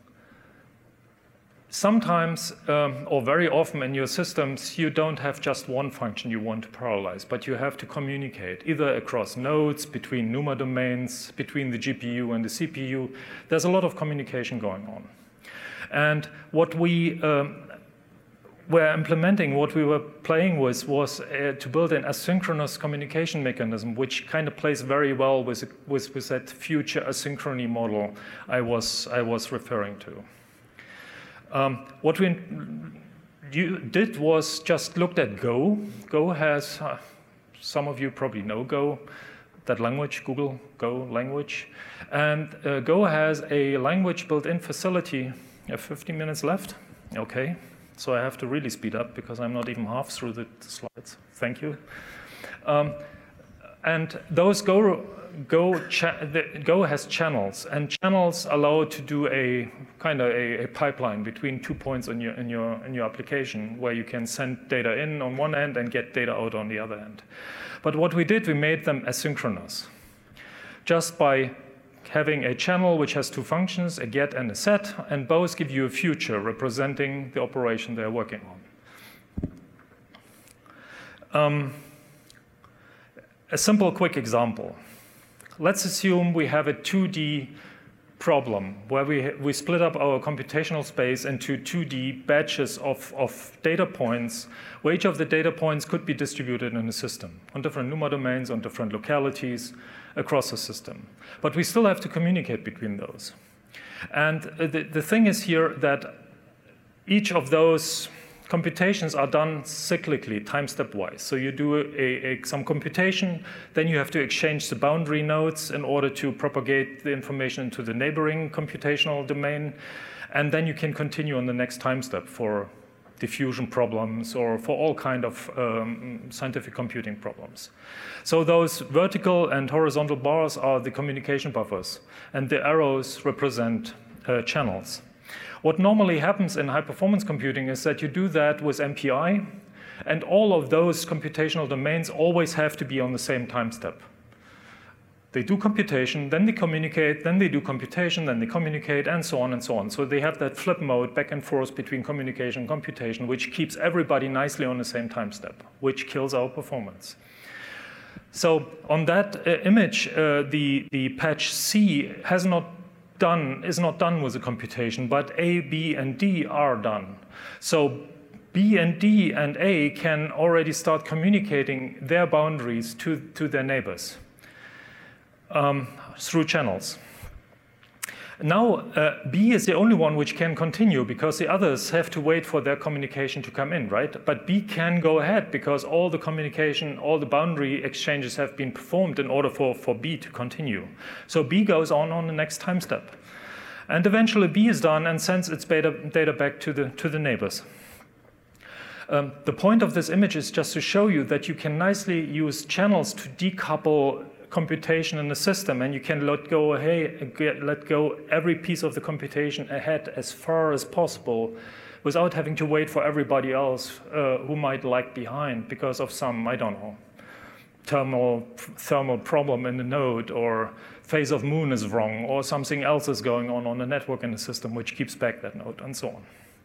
Sometimes, um, or very often in your systems, you don't have just one function you want to parallelize, but you have to communicate, either across nodes, between NUMA domains, between the G P U and the C P U. There's a lot of communication going on. And what we um, were implementing, what we were playing with, was uh, to build an asynchronous communication mechanism, which kind of plays very well with, with, with that future asynchrony model I was, I was referring to. Um, what we you did was just looked at Go. Go has, uh, some of you probably know Go, that language, Google Go language. And uh, Go has a language built-in facility. I have fifteen minutes left. Okay, so I have to really speed up because I'm not even half through the slides. Thank you. Um, and those Go, Go, the Go has channels, and channels allow to do a kind of a, a pipeline between two points in your, in, your, in your application where you can send data in on one end and get data out on the other end. But what we did, we made them asynchronous. Just by having a channel which has two functions, a get and a set, and both give you a future representing the operation they're working on. Um, a simple, quick example. Let's assume we have a two D problem where we, we split up our computational space into two D batches of, of data points, where each of the data points could be distributed in a system on different NUMA domains, on different localities across the system. But we still have to communicate between those. And the, the thing is here that each of those computations are done cyclically, time step-wise. So you do a, a, some computation, then you have to exchange the boundary nodes in order to propagate the information into the neighboring computational domain, and then you can continue on the next time step for diffusion problems or for all kind of um, scientific computing problems. So those vertical and horizontal bars are the communication buffers, and the arrows represent uh, channels. What normally happens in high-performance computing is that you do that with M P I, and all of those computational domains always have to be on the same time step. They do computation, then they communicate, then they do computation, then they communicate, and so on and so on. So they have that flip mode back and forth between communication and computation, which keeps everybody nicely on the same time step, which kills our performance. So on that uh, image, uh, the, the patch C has not done, is not done with the computation, but A, B, and D are done. So B and D and A can already start communicating their boundaries to, to their neighbors um, through channels. Now, uh, B is the only one which can continue because the others have to wait for their communication to come in, right? But B can go ahead because all the communication, all the boundary exchanges have been performed in order for, for B to continue. So B goes on on the next time step. And eventually B is done and sends its data, data back to the, to the neighbors. Um, the point of this image is just to show you that you can nicely use channels to decouple computation in the system, and you can let go, hey, let go every piece of the computation ahead as far as possible without having to wait for everybody else uh, who might lag behind because of some, I don't know, thermal, thermal problem in the node, or phase of moon is wrong, or something else is going on on the network in the system which keeps back that node, and so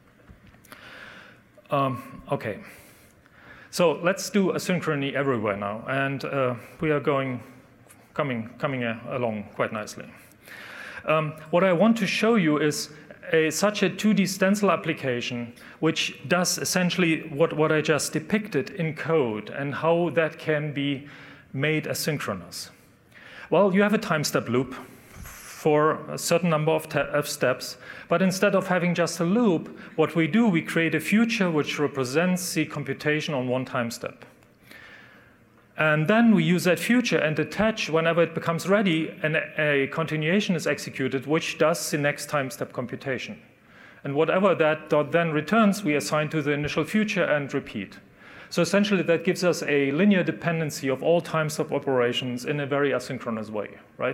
on. Um, okay, so let's do asynchrony everywhere now, and uh, we are going Coming, coming along quite nicely. Um, what I want to show you is a, such a two D stencil application which does essentially what, what I just depicted in code, and how that can be made asynchronous. Well, you have a time step loop for a certain number of, of steps, but instead of having just a loop, what we do, we create a future which represents the computation on one time step. And then we use that future and attach, whenever it becomes ready, and a continuation is executed, which does the next time step computation. And whatever that dot then returns, we assign to the initial future and repeat. So essentially, that gives us a linear dependency of all time step operations in a very asynchronous way, right?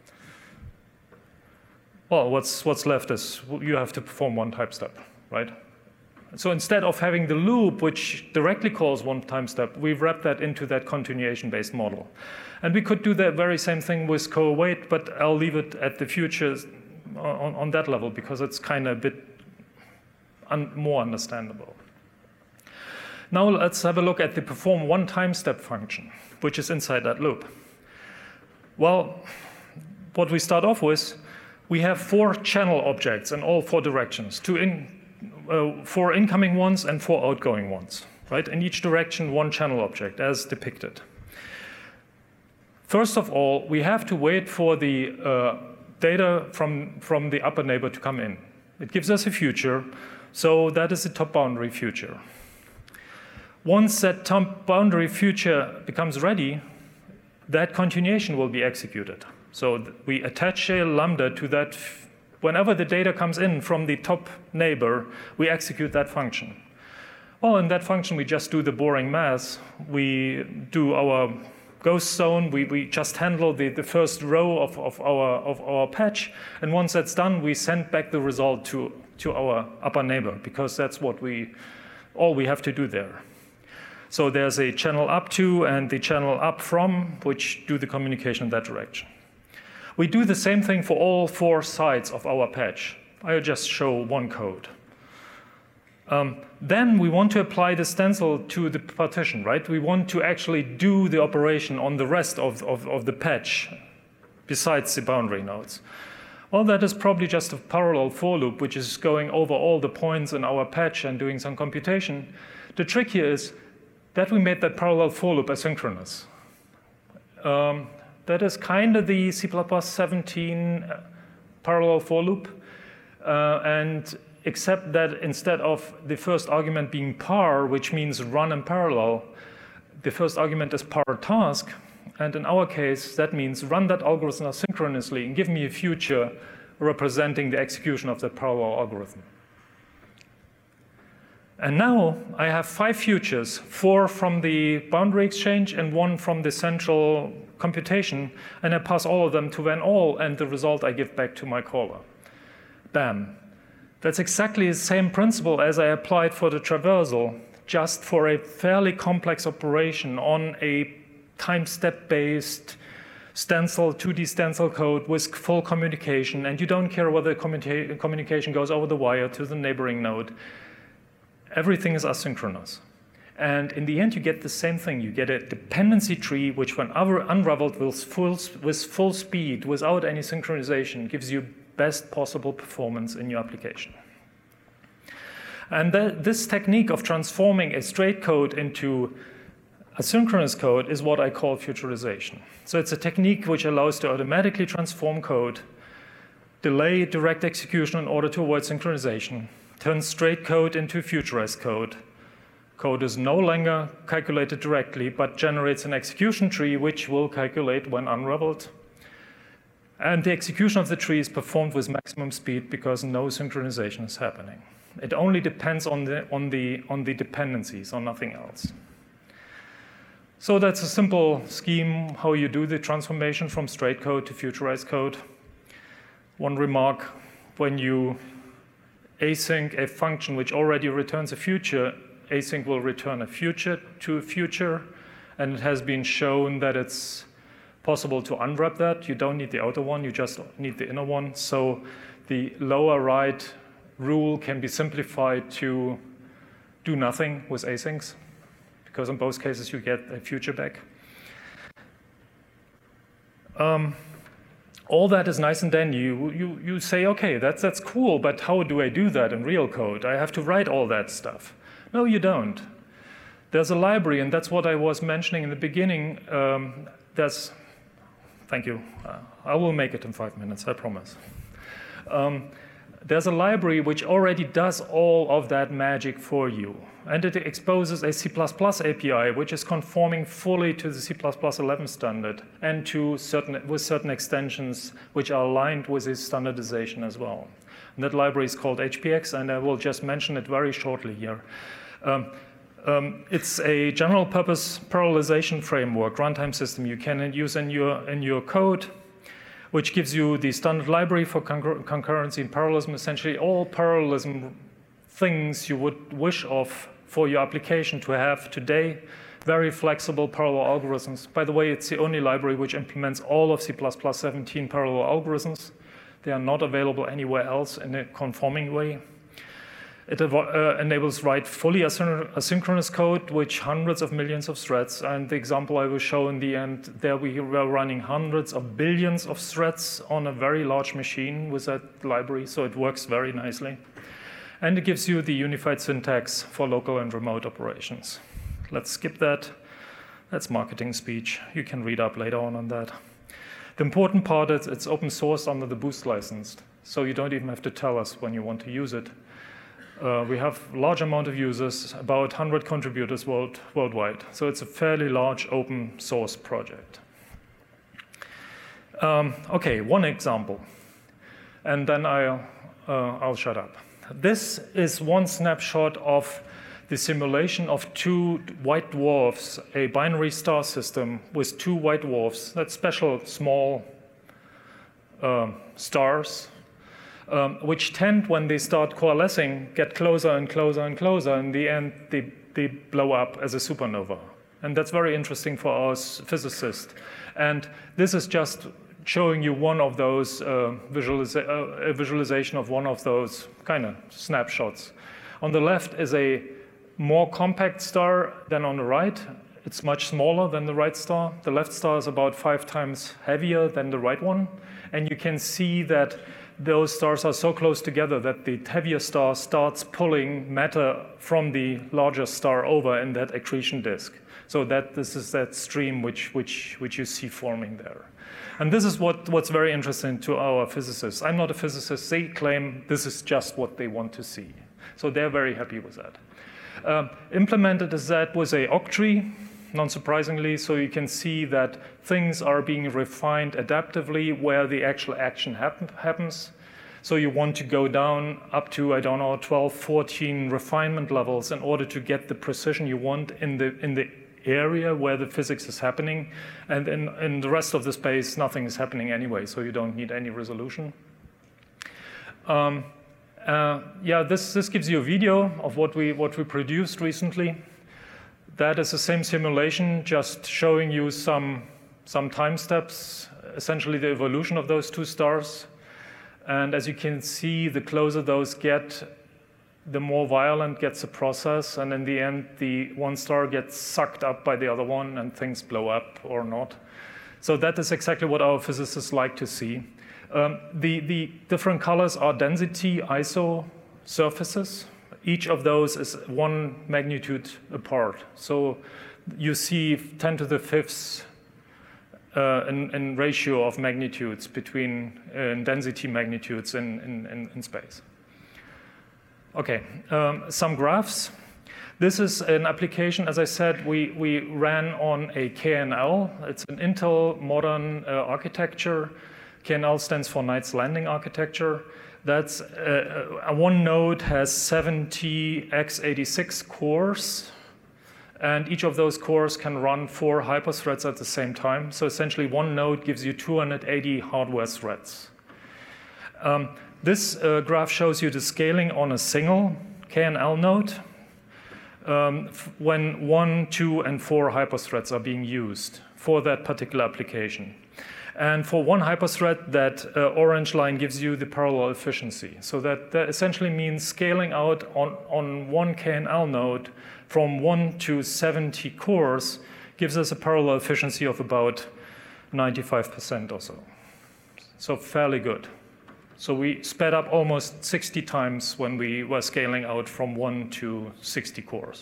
Well, what's, what's left is you have to perform one time step, right? So instead of having the loop, which directly calls one time step, we've wrapped that into that continuation-based model. And we could do the very same thing with co-await, but I'll leave it at the future on, on that level because it's kind of a bit un more understandable. Now let's have a look at the perform one time step function, which is inside that loop. Well, what we start off with, we have four channel objects in all four directions, two in Uh, four incoming ones and four outgoing ones, right? In each direction, one channel object, as depicted. First of all, we have to wait for the uh, data from, from the upper neighbor to come in. It gives us a future, so that is the top boundary future. Once that top boundary future becomes ready, that continuation will be executed. So we attach a lambda to that Whenever the data comes in from the top neighbor, we execute that function. Well, in that function, we just do the boring math. We do our ghost zone. We, we just handle the, the first row of, of, our, of our patch. And once that's done, we send back the result to, to our upper neighbor, because that's what we, all we have to do there. So there's a channel up to and the channel up from, which do the communication in that direction. We do the same thing for all four sides of our patch. I'll just show one code. Um, then we want to apply the stencil to the partition, right? We want to actually do the operation on the rest of, of, of the patch besides the boundary nodes. Well, that is probably just a parallel for loop, which is going over all the points in our patch and doing some computation. The trick here is that we made that parallel for loop asynchronous. Um, that is kind of the C plus plus seventeen parallel for loop. Uh, and except that instead of the first argument being par, which means run in parallel, the first argument is par task. And in our case, that means run that algorithm asynchronously and give me a future representing the execution of that parallel algorithm. And now I have five futures, four from the boundary exchange and one from the central computation, and I pass all of them to van all, and the result I give back to my caller. Bam. That's exactly the same principle as I applied for the traversal, just for a fairly complex operation on a time step-based stencil, two D stencil code with full communication, and you don't care whether the communica communication goes over the wire to the neighboring node. Everything is asynchronous. And in the end, you get the same thing. You get a dependency tree, which when unraveled with full, with full speed, without any synchronization, gives you best possible performance in your application. And that, this technique of transforming a straight code into asynchronous code is what I call futurization. So it's a technique which allows to automatically transform code, delay direct execution in order to avoid synchronization, turn straight code into futurized code. Code is no longer calculated directly, but generates an execution tree which will calculate when unraveled. And the execution of the tree is performed with maximum speed because no synchronization is happening. It only depends on the, on the, on the dependencies, on nothing else. So that's a simple scheme how you do the transformation from straight code to futurized code. One remark, when you async a function which already returns a future, async will return a future to a future, and it has been shown that it's possible to unwrap that. You don't need the outer one, you just need the inner one. So the lower right rule can be simplified to do nothing with asyncs, because in both cases you get a future back. Um, all that is nice and dandy. You, you, you say, okay, that's, that's cool, but how do I do that in real code? I have to write all that stuff. No, you don't. There's a library, and that's what I was mentioning in the beginning. Um, there's Thank you. Uh, I will make it in five minutes, I promise. Um, there's a library which already does all of that magic for you. And it exposes a C plus plus A P I, which is conforming fully to the C plus plus eleven standard and to certain, with certain extensions which are aligned with this standardization as well. And that library is called H P X, and I will just mention it very shortly here. Um, Um, it's a general purpose parallelization framework, runtime system you can use in your, in your code, which gives you the standard library for concur concurrency and parallelism, essentially all parallelism things you would wish of for your application to have today. Very flexible parallel algorithms. By the way, it's the only library which implements all of C plus plus seventeen parallel algorithms. They are not available anywhere else in a conforming way. It uh, enables write fully asynchronous code, which hundreds of millions of threads. And the example I will show in the end, there we were running hundreds of billions of threads on a very large machine with that library, so it works very nicely. And it gives you the unified syntax for local and remote operations. Let's skip that. That's marketing speech. You can read up later on on that. The important part is it's open source under the Boost license, so you don't even have to tell us when you want to use it. Uh, we have a large amount of users, about one hundred contributors world, worldwide. So it's a fairly large open source project. Um, okay, one example. and then I'll, uh, I'll shut up. This is one snapshot of the simulation of two white dwarfs, a binary star system with two white dwarfs, that's special small uh, stars, um, which tend, when they start coalescing, get closer and closer and closer. In the end, they, they blow up as a supernova. And that's very interesting for us physicists. And this is just showing you one of those uh, visualiza uh, a visualization of one of those kind of snapshots. On the left is a more compact star than on the right. It's much smaller than the right star. The left star is about five times heavier than the right one. And you can see that those stars are so close together that the heavier star starts pulling matter from the larger star over in that accretion disk. So that this is that stream which, which, which you see forming there. And this is what, what's very interesting to our physicists. I'm not a physicist. They claim this is just what they want to see. So they're very happy with that. Um, implemented as that was a octree, non-surprisingly, so you can see that things are being refined adaptively where the actual action happen, happens. So you want to go down up to, I don't know, twelve, fourteen refinement levels in order to get the precision you want in the, in the area where the physics is happening. And in, in the rest of the space, nothing is happening anyway, so you don't need any resolution. Um, Uh, yeah, this, this gives you a video of what we, what we produced recently. That is the same simulation, just showing you some, some time steps, essentially the evolution of those two stars. And as you can see, the closer those get, the more violent gets the process. And in the end, the one star gets sucked up by the other one and things blow up or not. So that is exactly what our physicists like to see. Um, the, the different colors are density I S O surfaces. Each of those is one magnitude apart. So you see ten to the fifth uh, in, in ratio of magnitudes between uh, density magnitudes in, in, in space. Okay, um, some graphs. This is an application, as I said, we, we ran on a K N L. It's an Intel modern uh, architecture. K N L stands for Knights Landing Architecture. That's uh, uh, one node has seventy by eighty-six cores, and each of those cores can run four hyperthreads at the same time. So essentially, one node gives you two hundred eighty hardware threads. Um, this uh, graph shows you the scaling on a single K N L node um, when one, two, and four hyperthreads are being used for that particular application. And for one hyperthread, that uh, orange line gives you the parallel efficiency. So that, that essentially means scaling out on, on one K N L node from one to seventy cores gives us a parallel efficiency of about ninety-five percent or so. So fairly good. So we sped up almost sixty times when we were scaling out from one to sixty cores.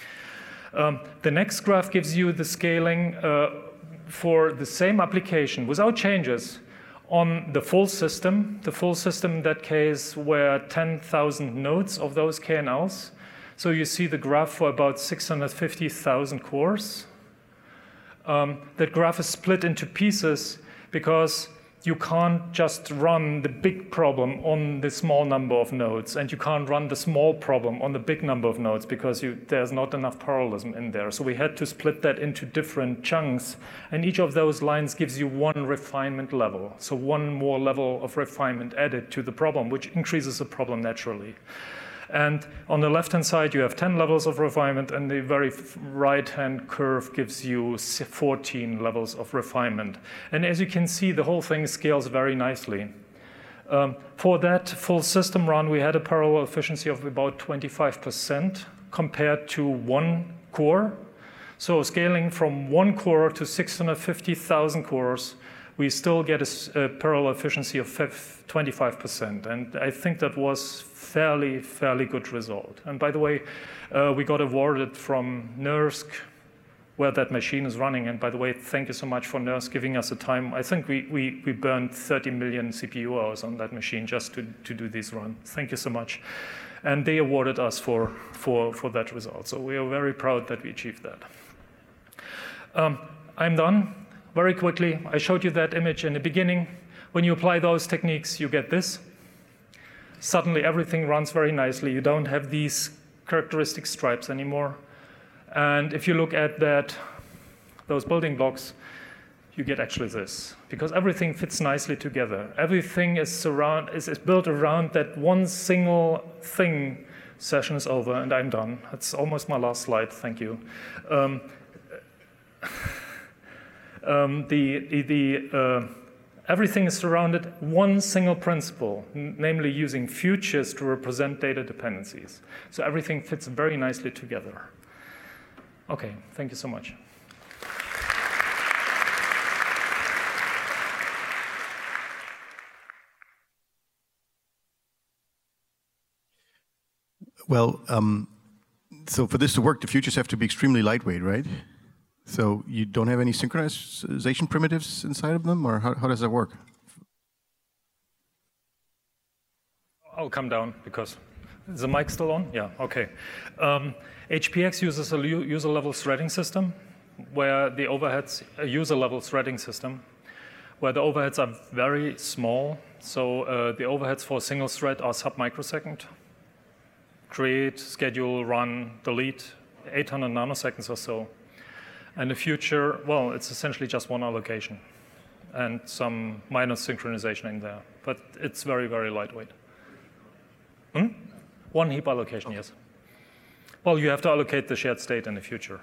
Um, the next graph gives you the scaling uh, for the same application without changes on the full system. The full system in that case were ten thousand nodes of those K N Ls. So you see the graph for about six hundred fifty thousand cores. Um, that graph is split into pieces because you can't just run the big problem on the small number of nodes, and you can't run the small problem on the big number of nodes because you, there's not enough parallelism in there. So we had to split that into different chunks, and each of those lines gives you one refinement level. So one more level of refinement added to the problem, which increases the problem naturally. And on the left-hand side, you have ten levels of refinement, and the very right-hand curve gives you fourteen levels of refinement. And as you can see, the whole thing scales very nicely. Um, for that full system run, we had a parallel efficiency of about twenty-five percent compared to one core. So scaling from one core to six hundred fifty thousand cores, we still get a, a parallel efficiency of twenty-five percent. And I think that was fairly, fairly good result. And by the way, uh, we got awarded from NERSC where that machine is running. And by the way, thank you so much for NERSC giving us the time. I think we, we, we burned thirty million C P U hours on that machine just to, to do this run. Thank you so much. And they awarded us for, for, for that result. So we are very proud that we achieved that. Um, I'm done. Very quickly, I showed you that image in the beginning. When you apply those techniques, you get this. Suddenly, everything runs very nicely. You don't have these characteristic stripes anymore. And if you look at that, those building blocks, you get actually this, because everything fits nicely together. Everything is, surround, is, is built around that one single thing. Session is over, and I'm done. That's almost my last slide. Thank you. Um, um, the the, the uh, everything is surrounded one single principle, n- namely using futures to represent data dependencies. So everything fits very nicely together. Okay, thank you so much. Well, um, so for this to work, the futures have to be extremely lightweight, right? So you don't have any synchronization primitives inside of them, or how, how does that work? I'll come down because is the mic still on? Yeah, okay. Um, H P X uses a user-level threading system where the overheads, a user-level threading system, where the overheads are very small. So uh, the overheads for a single thread are sub-microsecond. Create, schedule, run, delete, eight hundred nanoseconds or so. And the future, well, it's essentially just one allocation and some minor synchronization in there. But it's very, very lightweight. Hmm? One heap allocation, okay. Yes. Well, you have to allocate the shared state in the future.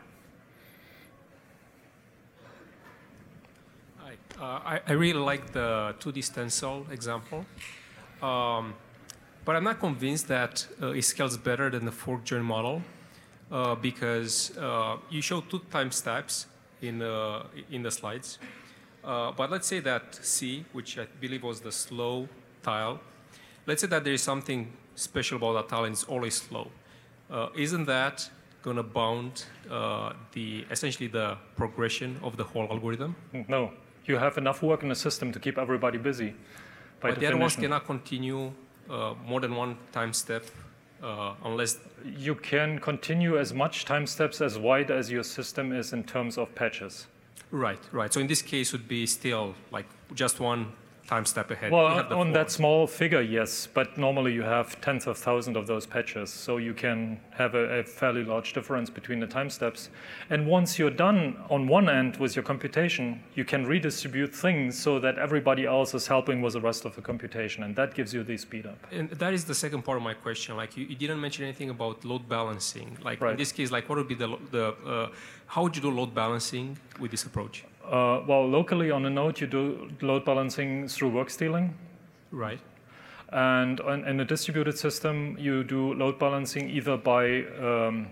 Hi. Uh, I, I really like the two D stencil example. Um, But I'm not convinced that uh, it scales better than the fork join model uh, because uh, you show two time steps in, uh, in the slides. Uh, but let's say that C, which I believe was the slow tile, let's say that there is something special about that tile and it's always slow. Uh, isn't that going to bound uh, the essentially the progression of the whole algorithm? No. You have enough work in the system to keep everybody busy. By but the other ones cannot continue Uh, more than one time step, uh, unless you can continue as much time steps as wide as your system is in terms of patches. Right, right. So in this case, would be still like just one time step ahead. Well, on four. That small figure, yes, but normally you have tens of thousands of those patches, so you can have a, a fairly large difference between the time steps. And once you're done on one end with your computation, you can redistribute things so that everybody else is helping with the rest of the computation, and that gives you the speed up. And that is the second part of my question. Like you, you didn't mention anything about load balancing. Like right. In this case, like what would be the the uh, how would you do load balancing with this approach? Uh, well, locally on a node, you do load balancing through work stealing. Right. And on, in a distributed system, you do load balancing either by um,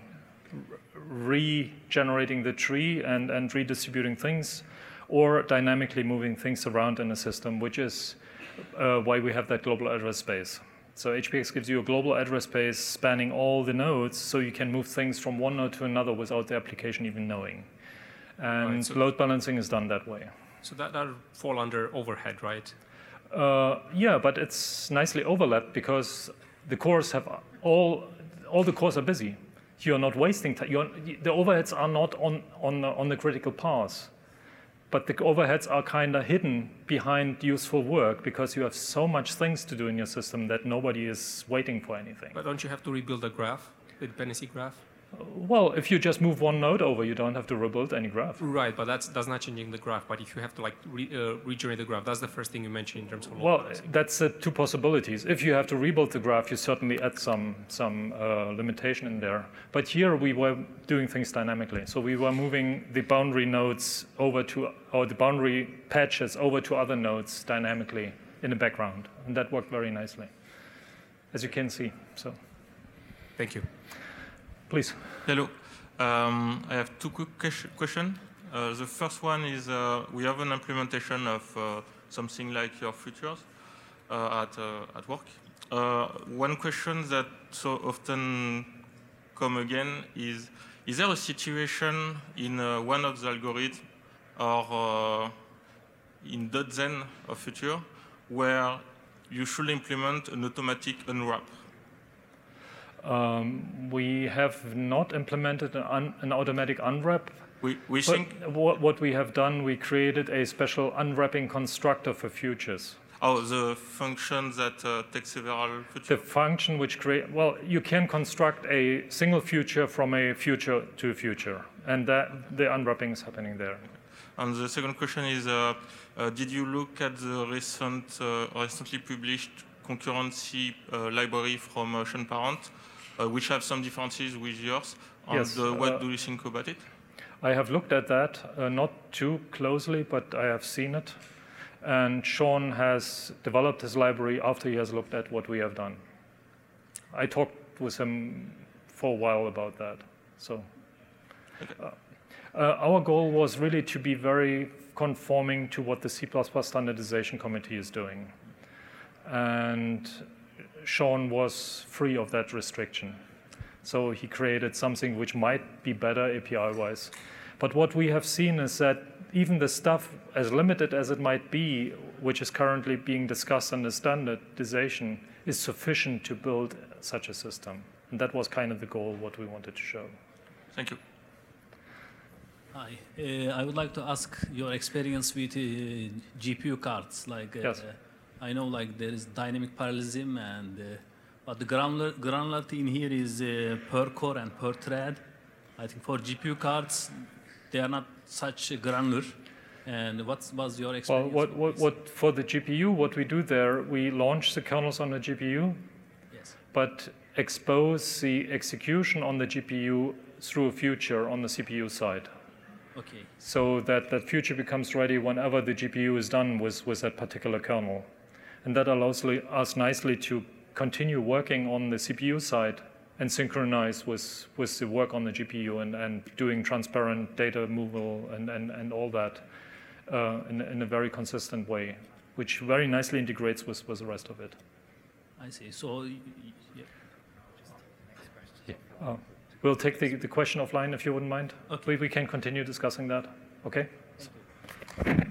regenerating the tree and, and redistributing things, or dynamically moving things around in a system, which is uh, why we have that global address space. So H P X gives you a global address space spanning all the nodes, so you can move things from one node to another without the application even knowing. And right, so load balancing is done that way. So that that fall under overhead, right? Uh, yeah, but it's nicely overlapped because the cores have all all the cores are busy. You're not wasting time. You're, the overheads are not on on the, on the critical paths, but the overheads are kind of hidden behind useful work because you have so much things to do in your system that nobody is waiting for anything. But don't you have to rebuild the graph, the dependency graph? Well, if you just move one node over, you don't have to rebuild any graph. Right, but that's that's not changing the graph. But if you have to like re, uh, regenerate the graph, that's the first thing you mentioned in terms of load well, balancing. that's uh, two possibilities. If you have to rebuild the graph, you certainly add some some uh, limitation in there. But here we were doing things dynamically. So we were moving the boundary nodes over to, or the boundary patches over to other nodes dynamically in the background, and that worked very nicely, as you can see. So, thank you. Please. Hello. Um, I have two quick questions. Uh, the first one is uh, we have an implementation of uh, something like your futures uh, at uh, at work. Uh, one question that so often come again is: is there a situation in uh, one of the algorithms or uh, in .zen of future where you should implement an automatic unwrap? Um, we have not implemented an, un, an automatic unwrap We, we But think... what, what we have done, we created a special unwrapping constructor for futures. Oh, the function that uh, takes several futures? The function which create, well, you can construct a single future from a future to a future, and that the unwrapping is happening there. And the second question is, uh, uh, did you look at the recent, uh, recently published concurrency uh, library from uh, Sean Parent, uh, which have some differences with yours? And Yes, uh, what uh, do you think about it? I have looked at that, uh, not too closely, but I have seen it. And Sean has developed his library after he has looked at what we have done. I talked with him for a while about that. So, Okay. uh, uh, our goal was really to be very conforming to what the C plus plus standardization committee is doing. And Sean was free of that restriction. So he created something which might be better A P I-wise. But what we have seen is that even the stuff, as limited as it might be, which is currently being discussed in the standardization, is sufficient to build such a system. And that was kind of the goal, what we wanted to show. Thank you. Hi, uh, I would like to ask your experience with uh, G P U cards. Like, uh, Yes. I know like there is dynamic parallelism, and uh, but the granular, granularity in here is uh, per core and per thread. I think for G P U cards, they are not such granular. And what was your Well, experience? what, with what, this? what for the G P U, what we do there, we launch the kernels on the G P U, Yes. but expose the execution on the G P U through a future on the C P U side. Okay. So that that future becomes ready whenever the G P U is done with, with that particular kernel. And that allows li- us nicely to continue working on the C P U side and synchronize with, with the work on the G P U and, and doing transparent data removal and, and, and all that uh, in, in a very consistent way, which very nicely integrates with, with the rest of it. I see. So, y- y- yeah. Uh, we'll take the, the question offline if you wouldn't mind. Okay. We, we can continue discussing that. Okay? Thank you.